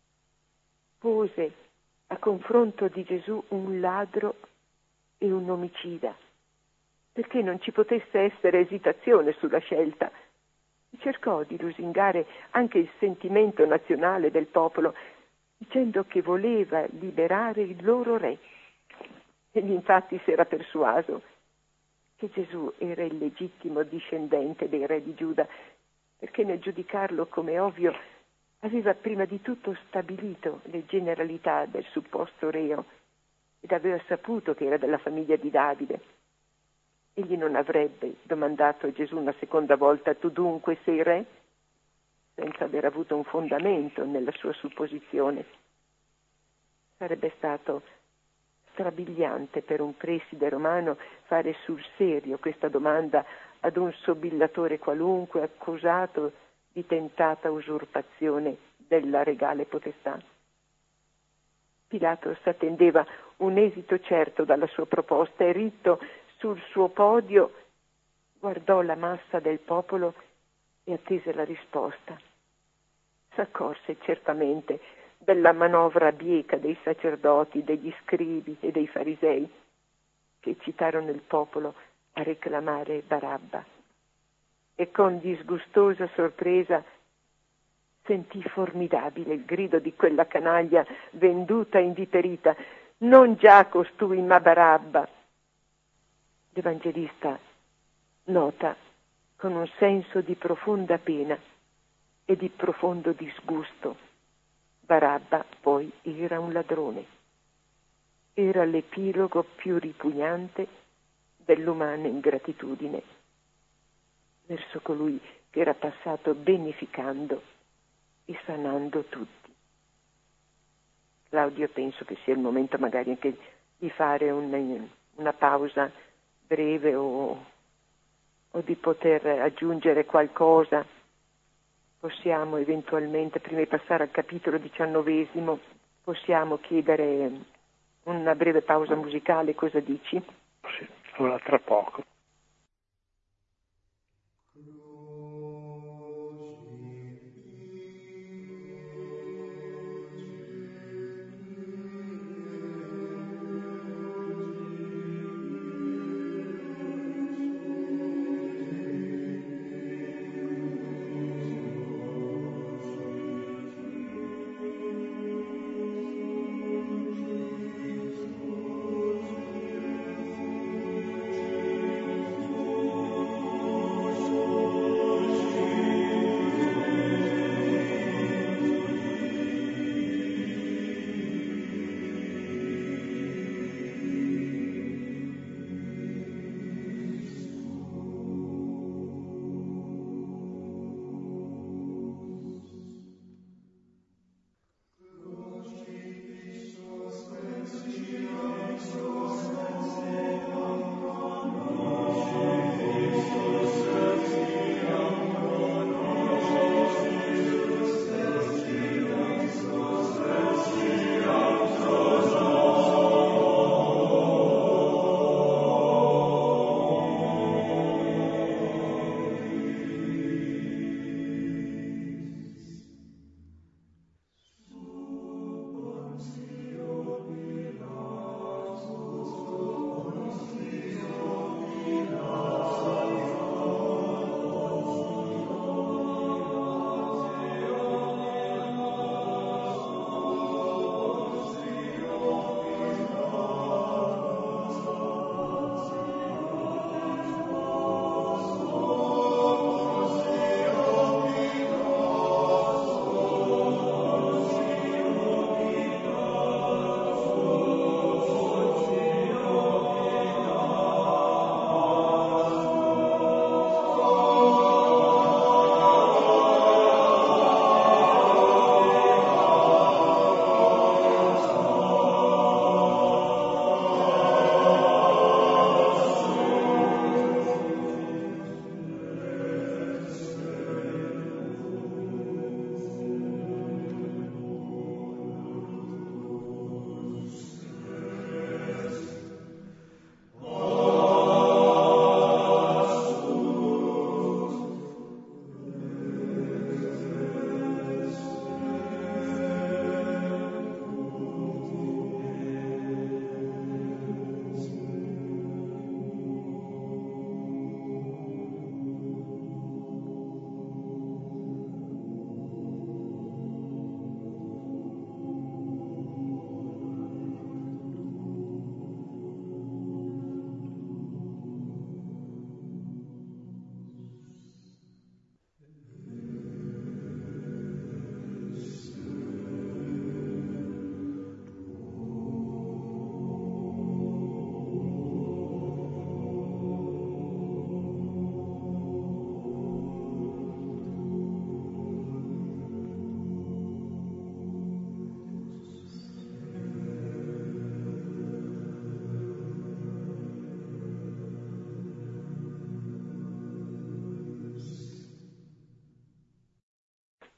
Pose a confronto di Gesù un ladro e un omicida, perché non ci potesse essere esitazione sulla scelta. Cercò di lusingare anche il sentimento nazionale del popolo, dicendo che voleva liberare il loro re. Egli infatti si era persuaso che Gesù era il legittimo discendente dei re di Giuda, perché nel giudicarlo come ovvio aveva prima di tutto stabilito le generalità del supposto reo ed aveva saputo che era della famiglia di Davide. Egli non avrebbe domandato a Gesù una seconda volta: «Tu dunque sei re?», senza aver avuto un fondamento nella sua supposizione. Sarebbe stato strabiliante per un preside romano fare sul serio questa domanda ad un sobillatore qualunque accusato di tentata usurpazione della regale potestà. Pilato s'attendeva un esito certo dalla sua proposta e ritto sul suo podio guardò la massa del popolo e attese la risposta. S'accorse certamente della manovra bieca dei sacerdoti, degli scribi e dei farisei, che eccitarono il popolo a reclamare Barabba, e con disgustosa sorpresa sentì formidabile il grido di quella canaglia venduta e inviperita: «Non già costui, ma Barabba!». L'Evangelista nota con un senso di profonda pena e di profondo disgusto: Barabba poi era un ladrone. Era l'epilogo più ripugnante dell'umana ingratitudine verso colui che era passato beneficando e sanando tutti. Claudio, penso che sia il momento magari anche di fare una pausa breve o di poter aggiungere qualcosa. Possiamo eventualmente, prima di passare al capitolo 19, possiamo chiedere una breve pausa musicale, cosa dici? Sì, allora tra poco.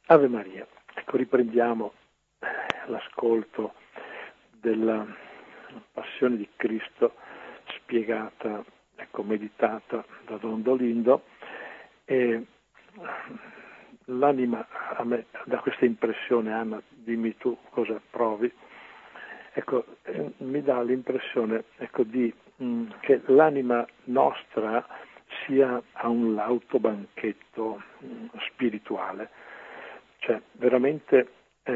Ave Maria. Ecco, riprendiamo l'ascolto della Passione di Cristo spiegata, ecco, meditata da Don Dolindo, e l'anima a me dà questa impressione, Anna, dimmi tu cosa provi, ecco, mi dà l'impressione, ecco, che l'anima nostra sia a un lauto banchetto spirituale, cioè veramente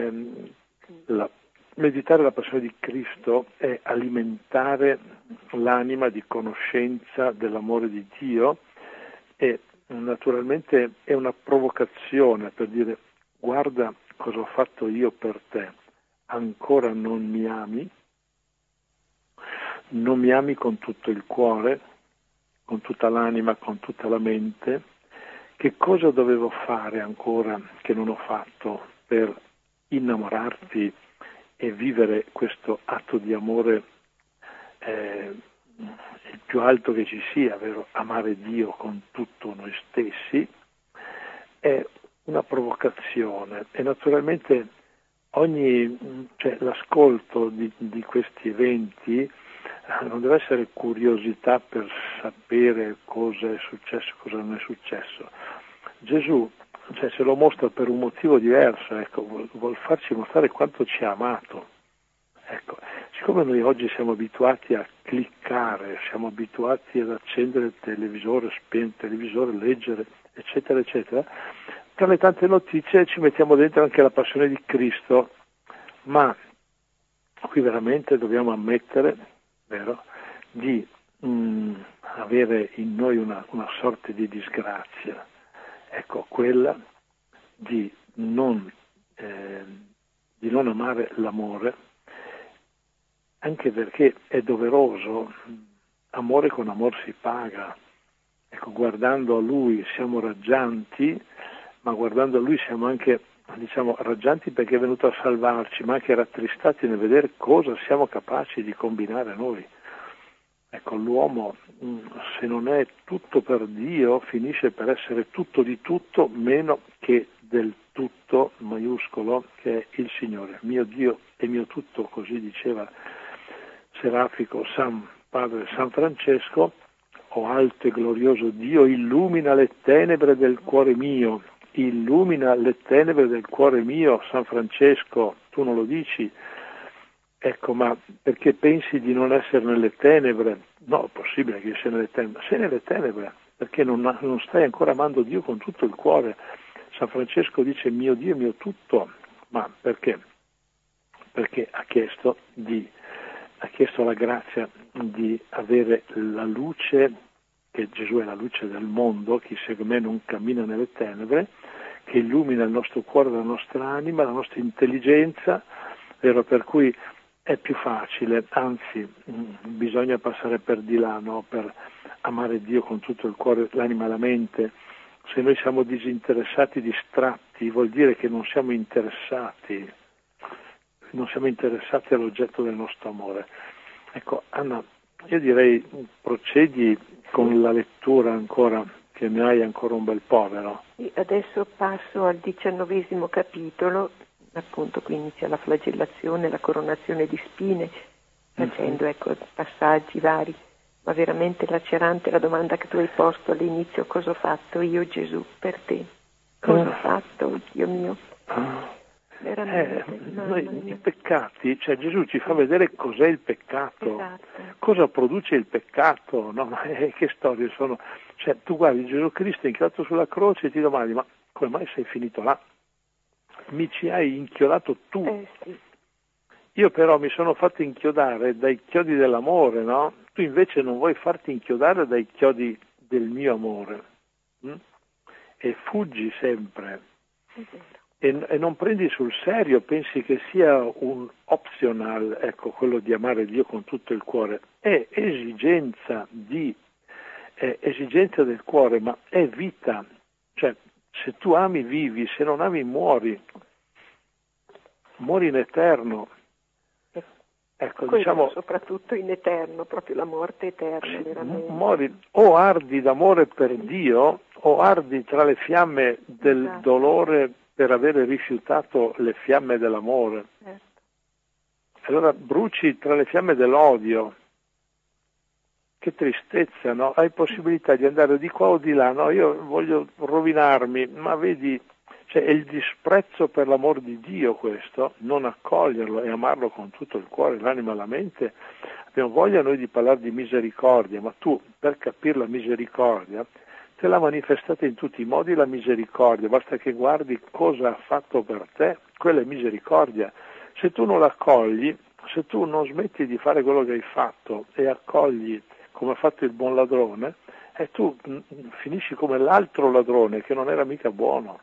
meditare la passione di Cristo è alimentare l'anima di conoscenza dell'amore di Dio, e naturalmente è una provocazione per dire: guarda cosa ho fatto io per te, ancora non mi ami con tutto il cuore, con tutta l'anima, con tutta la mente. Che cosa dovevo fare ancora che non ho fatto per innamorarti e vivere questo atto di amore il più alto che ci sia, ovvero amare Dio con tutto noi stessi? È una provocazione, e naturalmente l'ascolto di questi eventi non deve essere curiosità per sapere cosa è successo, cosa non è successo. Gesù ce lo mostra per un motivo diverso, ecco, vuol farci mostrare quanto ci ha amato. Ecco, siccome noi oggi siamo abituati a cliccare, siamo abituati ad accendere il televisore, spegnere il televisore, leggere, eccetera, eccetera, tra le tante notizie ci mettiamo dentro anche la passione di Cristo, ma qui veramente dobbiamo ammettere, vero, di avere in noi una sorta di disgrazia, ecco, quella di non amare l'amore, anche perché è doveroso. Amore con amor si paga. Ecco, guardando a Lui siamo raggianti, ma guardando a Lui siamo anche, raggianti perché è venuto a salvarci, ma anche rattristati nel vedere cosa siamo capaci di combinare noi. Ecco, l'uomo, se non è tutto per Dio, finisce per essere tutto di tutto meno che del tutto maiuscolo, che è il Signore. Mio Dio e mio tutto, così diceva serafico San Padre San Francesco: o alto e glorioso Dio, illumina le tenebre del cuore mio. Illumina le tenebre del cuore mio, San Francesco, tu non lo dici? Ecco, ma perché pensi di non essere nelle tenebre? No, è possibile che sia nelle tenebre. Sei nelle tenebre perché non stai ancora amando Dio con tutto il cuore. San Francesco dice: mio Dio, mio tutto. Ma perché? Perché ha chiesto la grazia di avere la luce, che Gesù è la luce del mondo, chi segue me non cammina nelle tenebre, che illumina il nostro cuore, la nostra anima, la nostra intelligenza, vero? Per cui è più facile, anzi bisogna passare per di là, no? Per amare Dio con tutto il cuore, l'anima e la mente. Se noi siamo disinteressati, distratti, vuol dire che non siamo interessati all'oggetto del nostro amore. Ecco, Anna, io direi procedi con la lettura ancora, che ne hai ancora un bel po', vero? Adesso passo al 19° capitolo, appunto qui inizia la flagellazione, la coronazione di spine, facendo passaggi vari, ma veramente lacerante la domanda che tu hai posto all'inizio: cosa ho fatto io, Gesù, per te? Cosa ho fatto, Dio mio? I peccati, cioè Gesù ci fa vedere cos'è il peccato, esatto. Cosa produce il peccato, no? Che storie sono? Cioè tu guardi Gesù Cristo inchiodato sulla croce e ti domandi: ma come mai sei finito là? Mi ci hai inchiodato tu. Sì. Io però mi sono fatto inchiodare dai chiodi dell'amore, no? Tu invece non vuoi farti inchiodare dai chiodi del mio amore, e fuggi sempre. È vero. E non prendi sul serio, pensi che sia un optional, ecco, quello di amare Dio con tutto il cuore. È esigenza del cuore, ma è vita. Cioè, se tu ami vivi, se non ami muori in eterno. Ecco, soprattutto in eterno, proprio la morte eterna, veramente. Muori, o ardi d'amore per Dio, o ardi tra le fiamme del dolore per avere rifiutato le fiamme dell'amore. Certo. Allora bruci tra le fiamme dell'odio. Che tristezza, no? Hai possibilità di andare di qua o di là, no? Io voglio rovinarmi, ma vedi, cioè è il disprezzo per l'amor di Dio questo, non accoglierlo e amarlo con tutto il cuore, l'anima e la mente. Abbiamo voglia noi di parlare di misericordia, ma tu per capire la misericordia te l'ha manifestata in tutti i modi la misericordia, basta che guardi cosa ha fatto per te, quella è misericordia. Se tu non l'accogli, se tu non smetti di fare quello che hai fatto e accogli come ha fatto il buon ladrone, e tu finisci come l'altro ladrone che non era mica buono.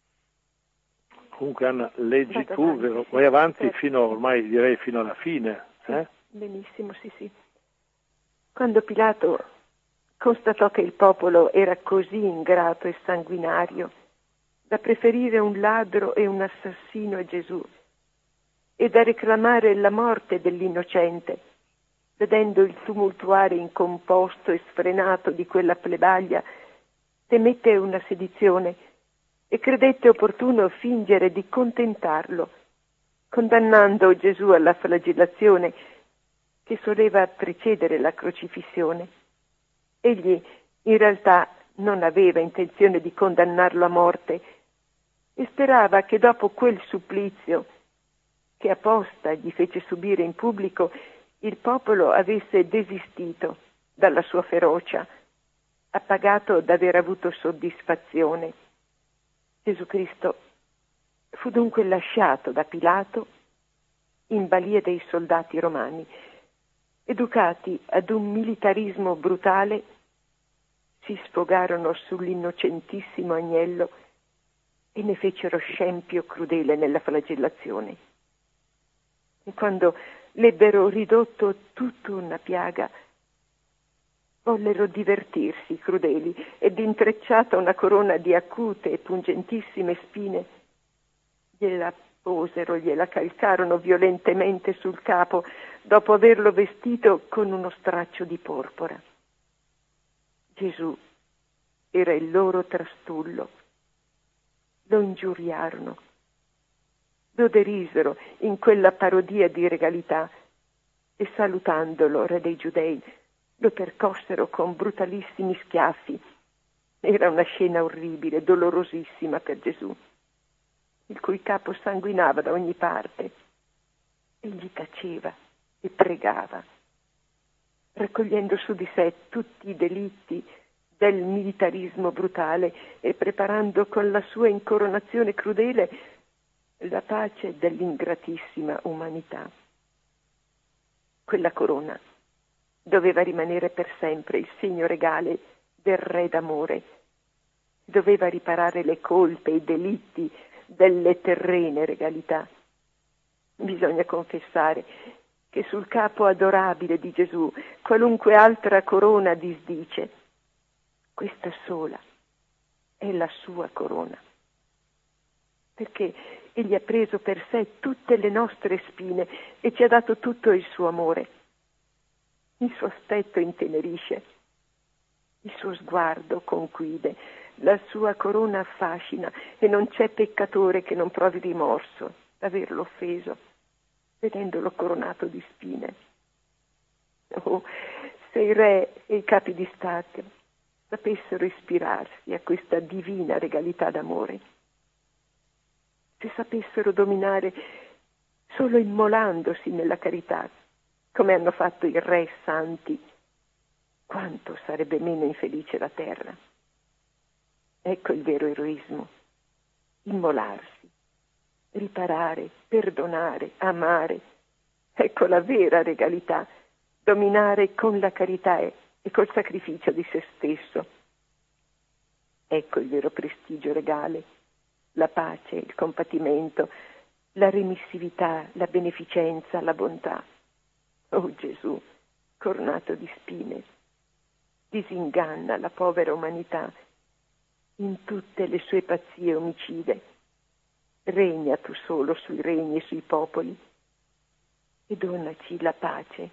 Comunque Anna, leggi tu, avanti, vai avanti certo. Fino ormai direi fino alla fine. Sì, benissimo, sì. Quando Pilato constatò che il popolo era così ingrato e sanguinario da preferire un ladro e un assassino a Gesù e da reclamare la morte dell'innocente, vedendo il tumultuare incomposto e sfrenato di quella plebaglia, temette una sedizione e credette opportuno fingere di contentarlo, condannando Gesù alla flagellazione che soleva precedere la crocifissione. Egli in realtà non aveva intenzione di condannarlo a morte e sperava che dopo quel supplizio che apposta gli fece subire in pubblico, il popolo avesse desistito dalla sua ferocia, appagato d'aver avuto soddisfazione. Gesù Cristo fu dunque lasciato da Pilato in balia dei soldati romani, educati ad un militarismo brutale, si sfogarono sull'innocentissimo agnello e ne fecero scempio crudele nella flagellazione. E quando l'ebbero ridotto tutto una piaga, vollero divertirsi i crudeli ed intrecciata una corona di acute e pungentissime spine, gliela posero, gliela calcarono violentemente sul capo dopo averlo vestito con uno straccio di porpora. Gesù era il loro trastullo, lo ingiuriarono, lo derisero in quella parodia di regalità e salutandolo, re dei Giudei, lo percossero con brutalissimi schiaffi. Era una scena orribile, dolorosissima per Gesù, il cui capo sanguinava da ogni parte. Egli taceva e pregava, raccogliendo su di sé tutti i delitti del militarismo brutale e preparando con la sua incoronazione crudele la pace dell'ingratissima umanità. Quella corona doveva rimanere per sempre il segno regale del re d'amore, doveva riparare le colpe e i delitti delle terrene regalità. Bisogna confessare che sul capo adorabile di Gesù qualunque altra corona disdice, questa sola è la sua corona, perché egli ha preso per sé tutte le nostre spine e ci ha dato tutto il suo amore. Il suo aspetto intenerisce, il suo sguardo conquide, la sua corona affascina e non c'è peccatore che non provi rimorso d'averlo offeso, vedendolo coronato di spine. Oh, se i re e i capi di Stato sapessero ispirarsi a questa divina regalità d'amore, se sapessero dominare solo immolandosi nella carità, come hanno fatto i re santi, quanto sarebbe meno infelice la terra. Ecco il vero eroismo: immolarsi, riparare, perdonare, amare. Ecco la vera regalità: dominare con la carità e col sacrificio di se stesso. Ecco il vero prestigio regale: la pace, il compatimento, la remissività, la beneficenza, la bontà. Oh Gesù, coronato di spine, disinganna la povera umanità in tutte le sue pazzie omicide. Regna tu solo sui regni e sui popoli e donaci la pace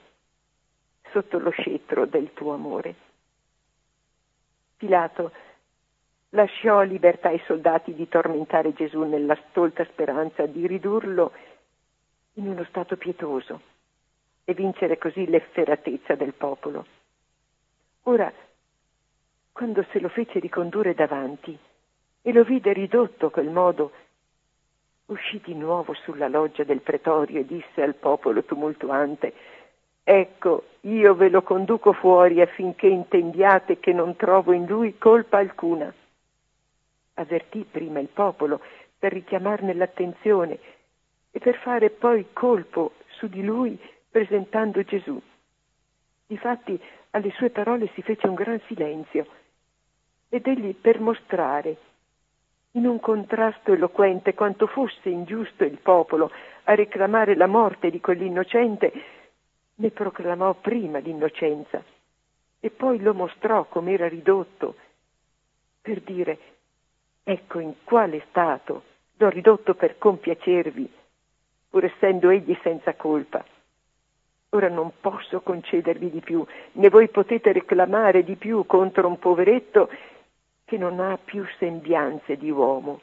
sotto lo scettro del tuo amore. Pilato lasciò libertà ai soldati di tormentare Gesù nella stolta speranza di ridurlo in uno stato pietoso e vincere così l'efferatezza del popolo. Ora, quando se lo fece ricondurre davanti e lo vide ridotto a quel modo, uscì di nuovo sulla loggia del pretorio e disse al popolo tumultuante: «Ecco, io ve lo conduco fuori affinché intendiate che non trovo in lui colpa alcuna». Avvertì prima il popolo per richiamarne l'attenzione e per fare poi colpo su di lui presentando Gesù. Difatti alle sue parole si fece un gran silenzio ed egli, per mostrare in un contrasto eloquente quanto fosse ingiusto il popolo a reclamare la morte di quell'innocente, ne proclamò prima l'innocenza e poi lo mostrò come era ridotto, per dire: ecco in quale stato l'ho ridotto per compiacervi, pur essendo egli senza colpa. Ora non posso concedervi di più, né voi potete reclamare di più contro un poveretto che non ha più sembianze di uomo.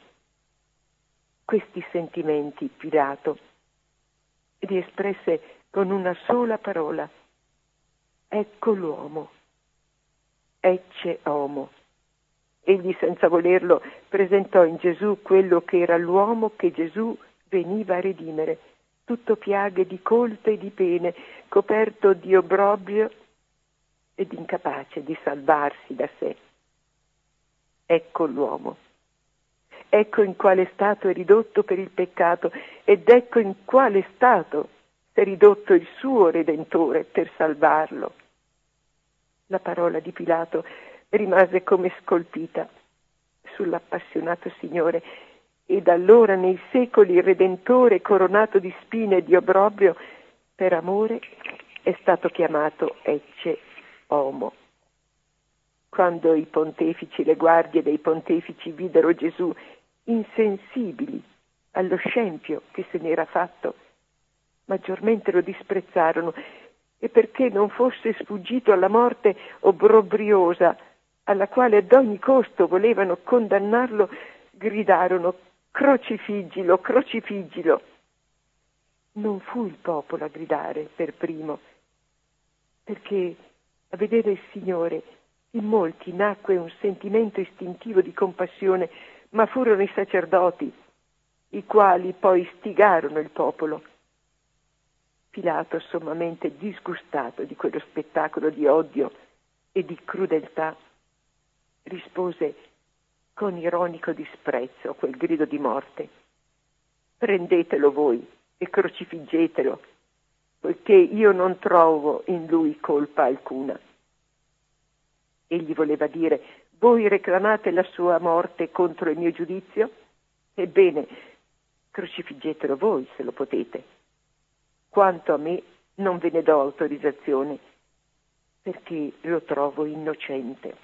Questi sentimenti Pilato li espresse con una sola parola: ecco l'uomo, ecce homo. Egli, senza volerlo, presentò in Gesù quello che era l'uomo che Gesù veniva a redimere, tutto piaghe di colpe e di pene, coperto di obbrobrio ed incapace di salvarsi da sé. Ecco l'uomo. Ecco in quale stato è ridotto per il peccato ed ecco in quale stato è ridotto il suo Redentore per salvarlo. La parola di Pilato rimase come scolpita sull'appassionato Signore e da allora nei secoli il Redentore, coronato di spine e di obbrobrio, per amore è stato chiamato ecce homo. Quando i pontefici, le guardie dei pontefici videro Gesù insensibili allo scempio che se n'era fatto, maggiormente lo disprezzarono e perché non fosse sfuggito alla morte obbrobriosa alla quale ad ogni costo volevano condannarlo, gridarono: crocifiggilo, crocifiggilo. Non fu il popolo a gridare per primo, perché a vedere il Signore in molti nacque un sentimento istintivo di compassione, ma furono i sacerdoti i quali poi stigarono il popolo. Pilato, sommamente disgustato di quello spettacolo di odio e di crudeltà, rispose con ironico disprezzo a quel grido di morte: prendetelo voi e crocifiggetelo, poiché io non trovo in lui colpa alcuna. Egli voleva dire: voi reclamate la sua morte contro il mio giudizio? Ebbene, crocifiggetelo voi se lo potete. Quanto a me non ve ne do autorizzazione, perché lo trovo innocente.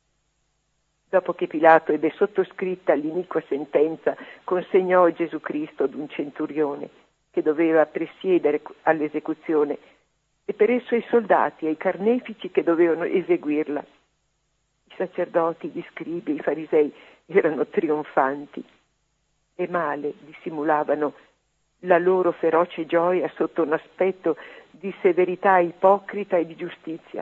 Dopo che Pilato ebbe sottoscritta l'iniqua sentenza, consegnò Gesù Cristo ad un centurione che doveva presiedere all'esecuzione e per esso ai soldati e ai carnefici che dovevano eseguirla. I sacerdoti, gli scribi, i farisei erano trionfanti e male dissimulavano la loro feroce gioia sotto un aspetto di severità ipocrita e di giustizia.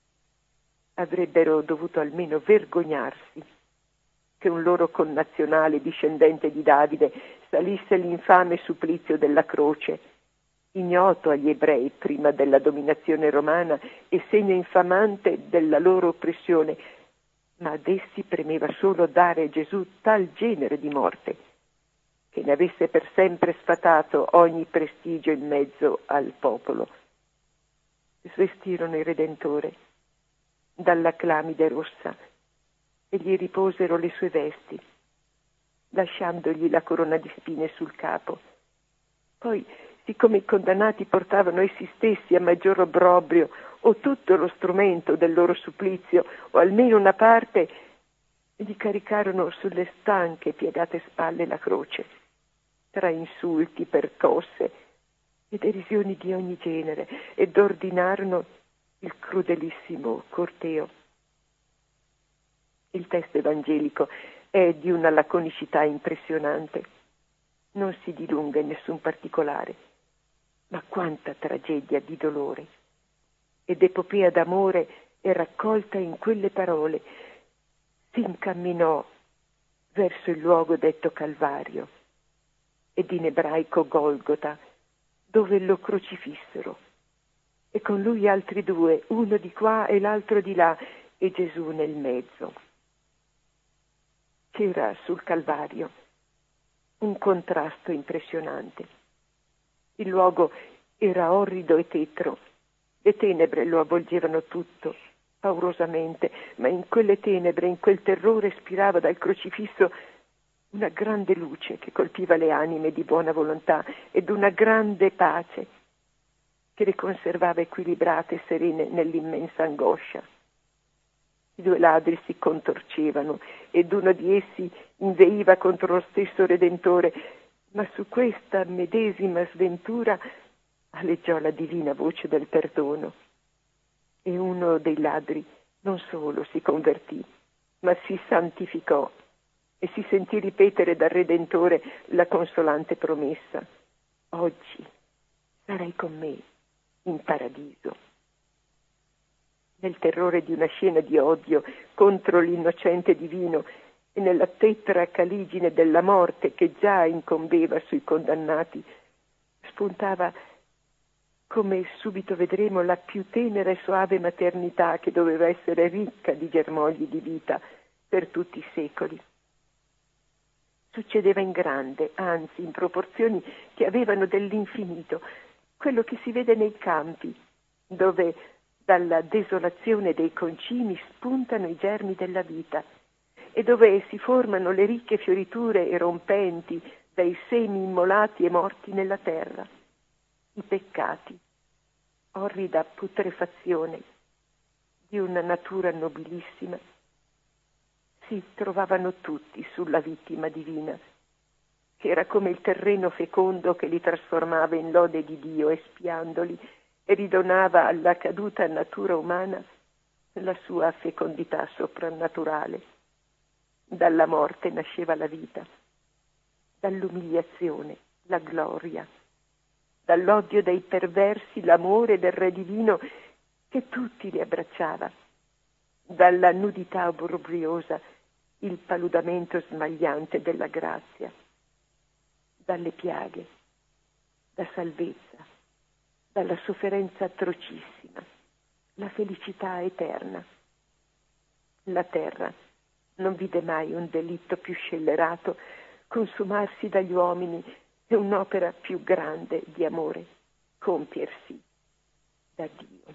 Avrebbero dovuto almeno vergognarsi che un loro connazionale discendente di Davide salisse l'infame supplizio della croce, ignoto agli ebrei prima della dominazione romana e segno infamante della loro oppressione, ma ad essi premeva solo dare a Gesù tal genere di morte che ne avesse per sempre sfatato ogni prestigio in mezzo al popolo. Svestirono il Redentore dalla clamide rossa e gli riposero le sue vesti, lasciandogli la corona di spine sul capo. Poi, siccome i condannati portavano essi stessi a maggior obbrobrio o tutto lo strumento del loro supplizio o almeno una parte, gli caricarono sulle stanche e piegate spalle la croce, tra insulti, percosse e derisioni di ogni genere, ed ordinarono il crudelissimo corteo. Il testo evangelico è di una laconicità impressionante. Non si dilunga in nessun particolare, ma quanta tragedia di dolore ed epopea d'amore è raccolta in quelle parole. Si incamminò verso il luogo detto Calvario ed in ebraico Golgota, dove lo crocifissero, e con lui altri due, uno di qua e l'altro di là, e Gesù nel mezzo. C'era sul Calvario un contrasto impressionante. Il luogo era orrido e tetro, le tenebre lo avvolgevano tutto, paurosamente, ma in quelle tenebre, in quel terrore spirava dal crocifisso una grande luce che colpiva le anime di buona volontà ed una grande pace che le conservava equilibrate e serene nell'immensa angoscia. I due ladri si contorcevano ed uno di essi inveiva contro lo stesso Redentore, ma su questa medesima sventura aleggiò la divina voce del perdono e uno dei ladri non solo si convertì, ma si santificò e si sentì ripetere dal Redentore la consolante promessa: oggi sarai con me in paradiso. Nel terrore di una scena di odio contro l'innocente divino e nella tetra caligine della morte che già incombeva sui condannati, spuntava, come subito vedremo, la più tenera e soave maternità che doveva essere ricca di germogli di vita per tutti i secoli. Succedeva in grande, anzi in proporzioni che avevano dell'infinito, quello che si vede nei campi, dove dalla desolazione dei concimi spuntano i germi della vita e dove si formano le ricche fioriture erompenti dai semi immolati e morti nella terra. I peccati, orrida putrefazione di una natura nobilissima, si trovavano tutti sulla vittima divina, che era come il terreno fecondo che li trasformava in lode di Dio, espiandoli, e ridonava alla caduta natura umana la sua fecondità soprannaturale. Dalla morte nasceva la vita, dall'umiliazione la gloria, dall'odio dei perversi l'amore del Re divino che tutti li abbracciava, dalla nudità obbrobriosa il paludamento smagliante della grazia, dalle piaghe la salvezza, dalla sofferenza atrocissima la felicità eterna. La terra non vide mai un delitto più scellerato consumarsi dagli uomini e un'opera più grande di amore compiersi da Dio.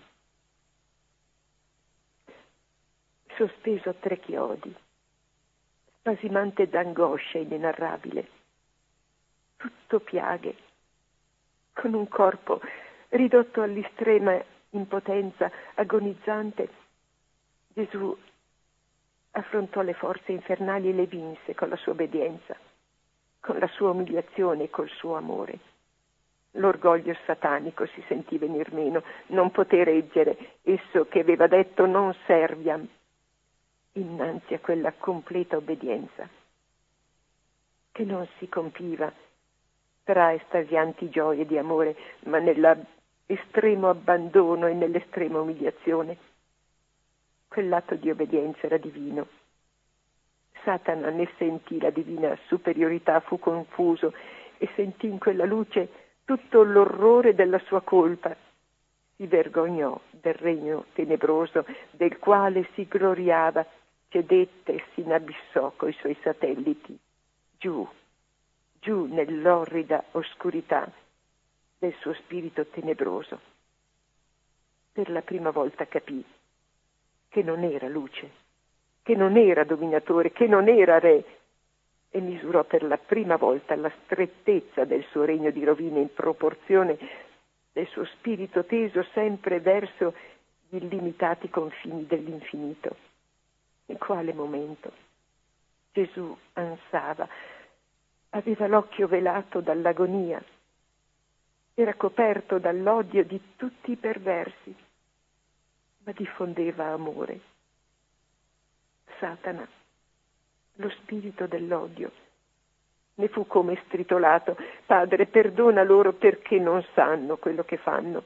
Sospeso a tre chiodi, spasimante d'angoscia inenarrabile, tutto piaghe, con un corpo ridotto all'estrema impotenza agonizzante, Gesù affrontò le forze infernali e le vinse con la sua obbedienza, con la sua umiliazione e col suo amore. L'orgoglio satanico si sentì venir meno, non poté reggere, esso che aveva detto non serviam, innanzi a quella completa obbedienza, che non si compiva tra estasianti gioie di amore, ma nell'estremo abbandono e nell'estrema umiliazione. Quell'atto di obbedienza era divino. Satana ne sentì la divina superiorità, fu confuso e sentì in quella luce tutto l'orrore della sua colpa. Si vergognò del regno tenebroso del quale si gloriava, cedette e si inabissò coi suoi satelliti giù nell'orrida oscurità del suo spirito tenebroso. Per la prima volta capì che non era luce, che non era dominatore, che non era re, e misurò per la prima volta la strettezza del suo regno di rovina in proporzione del suo spirito teso sempre verso gli illimitati confini dell'infinito. In quale momento Gesù ansava, aveva l'occhio velato dall'agonia, era coperto dall'odio di tutti i perversi, ma diffondeva amore. Satana, lo spirito dell'odio. Ne fu come stritolato: Padre, perdona loro perché non sanno quello che fanno.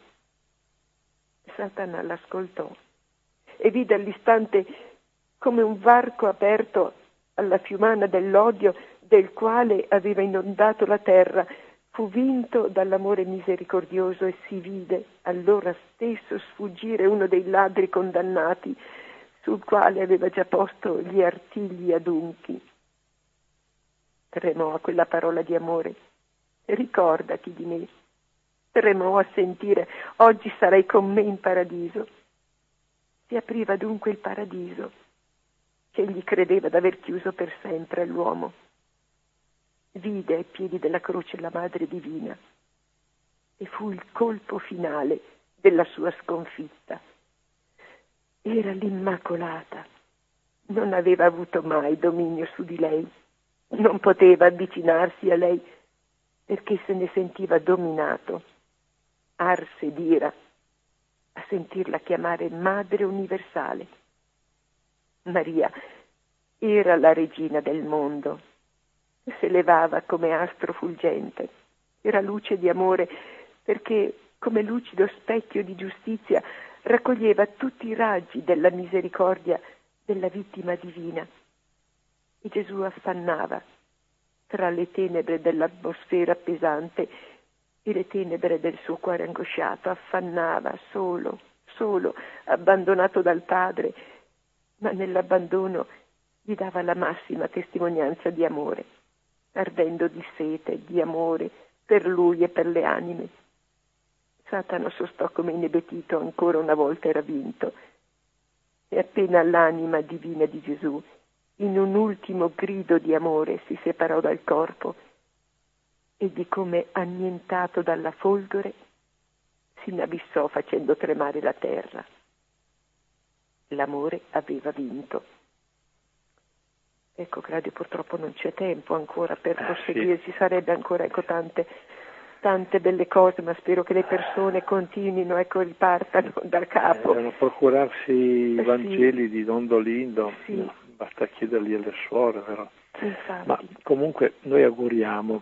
Satana l'ascoltò e vide all'istante come un varco aperto alla fiumana dell'odio del quale aveva inondato la terra fu vinto dall'amore misericordioso e si vide allora stesso sfuggire uno dei ladri condannati sul quale aveva già posto gli artigli adunchi. Tremò a quella parola di amore. Ricordati di me. Tremò a sentire: oggi sarai con me in paradiso. Si apriva dunque il paradiso che egli credeva d'aver chiuso per sempre all'uomo. Vide ai piedi della croce la Madre Divina e fu il colpo finale della sua sconfitta. Era l'Immacolata. Non aveva avuto mai dominio su di lei. Non poteva avvicinarsi a lei perché se ne sentiva dominato. Arse d'ira a sentirla chiamare Madre Universale. Maria era la regina del mondo. Si elevava come astro fulgente. Era luce di amore perché, come lucido specchio di giustizia, raccoglieva tutti i raggi della misericordia della vittima divina. E Gesù affannava tra le tenebre dell'atmosfera pesante e le tenebre del suo cuore angosciato. Affannava solo, abbandonato dal Padre, ma nell'abbandono gli dava la massima testimonianza di amore, ardendo di sete, di amore per lui e per le anime. Satana sostò come inebetito, ancora una volta era vinto. E appena l'anima divina di Gesù, in un ultimo grido di amore, si separò dal corpo, egli, come annientato dalla folgore, si inabissò facendo tremare la terra. L'amore aveva vinto. Ecco, Claudio, purtroppo non c'è tempo ancora per proseguire, ci sarebbe ancora tante belle cose, ma spero che le persone continuino, ripartano da capo. Devono procurarsi i Vangeli di Don Dolindo, basta chiederli alle suore, però. Infatti. Ma comunque noi auguriamo,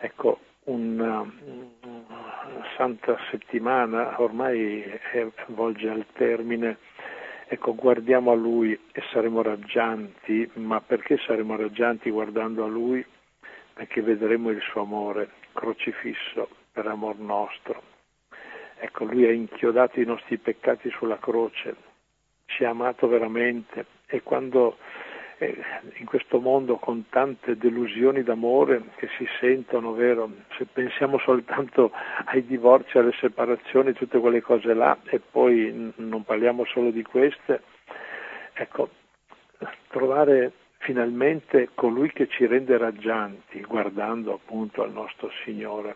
una Santa Settimana ormai volge al termine. Guardiamo a Lui e saremo raggianti, ma perché saremo raggianti guardando a Lui? Perché vedremo il suo amore crocifisso per amor nostro. Lui ha inchiodato i nostri peccati sulla croce, ci ha amato veramente, e quando in questo mondo con tante delusioni d'amore che si sentono, vero? Se pensiamo soltanto ai divorzi, alle separazioni, tutte quelle cose là, e poi non parliamo solo di queste, trovare finalmente colui che ci rende raggianti, guardando appunto al nostro Signore,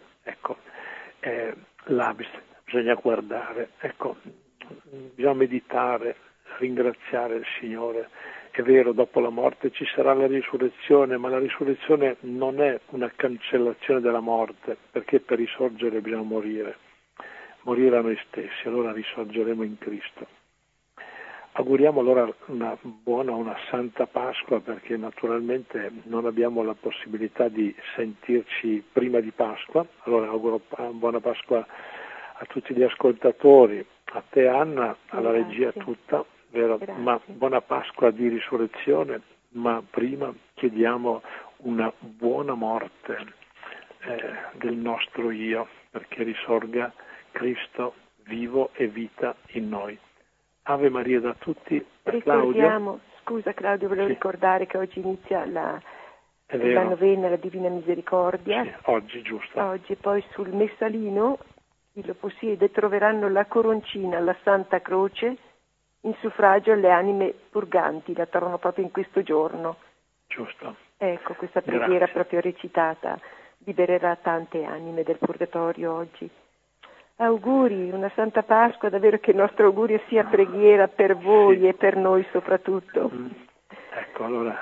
là bisogna guardare, bisogna meditare, ringraziare il Signore. È vero, dopo la morte ci sarà la risurrezione, ma la risurrezione non è una cancellazione della morte, perché per risorgere bisogna morire a noi stessi, allora risorgeremo in Cristo. Auguriamo allora una Santa Pasqua, perché naturalmente non abbiamo la possibilità di sentirci prima di Pasqua. Allora auguro buona Pasqua a tutti gli ascoltatori, a te Anna, alla regia tutta. Vero? Ma buona Pasqua di risurrezione, ma prima chiediamo una buona morte del nostro io, perché risorga Cristo vivo e vita in noi. Ave Maria da tutti. Ricordiamo, scusa Claudio, volevo ricordare che oggi inizia la novena, la Divina Misericordia. Sì, oggi, giusto. Oggi, poi sul messalino, chi lo possiede, troveranno la coroncina, la Santa Croce, in suffragio alle anime purganti, la trovano proprio in questo giorno. Giusto. Questa preghiera proprio recitata libererà tante anime del purgatorio oggi. Auguri, una Santa Pasqua, davvero che il nostro augurio sia preghiera per voi e per noi soprattutto. Allora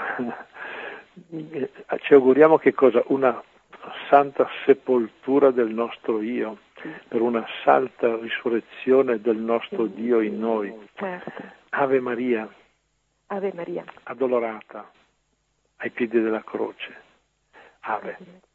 ci auguriamo che cosa? Una santa sepoltura del nostro io, per una santa risurrezione del nostro Dio in noi. Certo. Ave Maria. Ave Maria. Addolorata ai piedi della croce. Ave.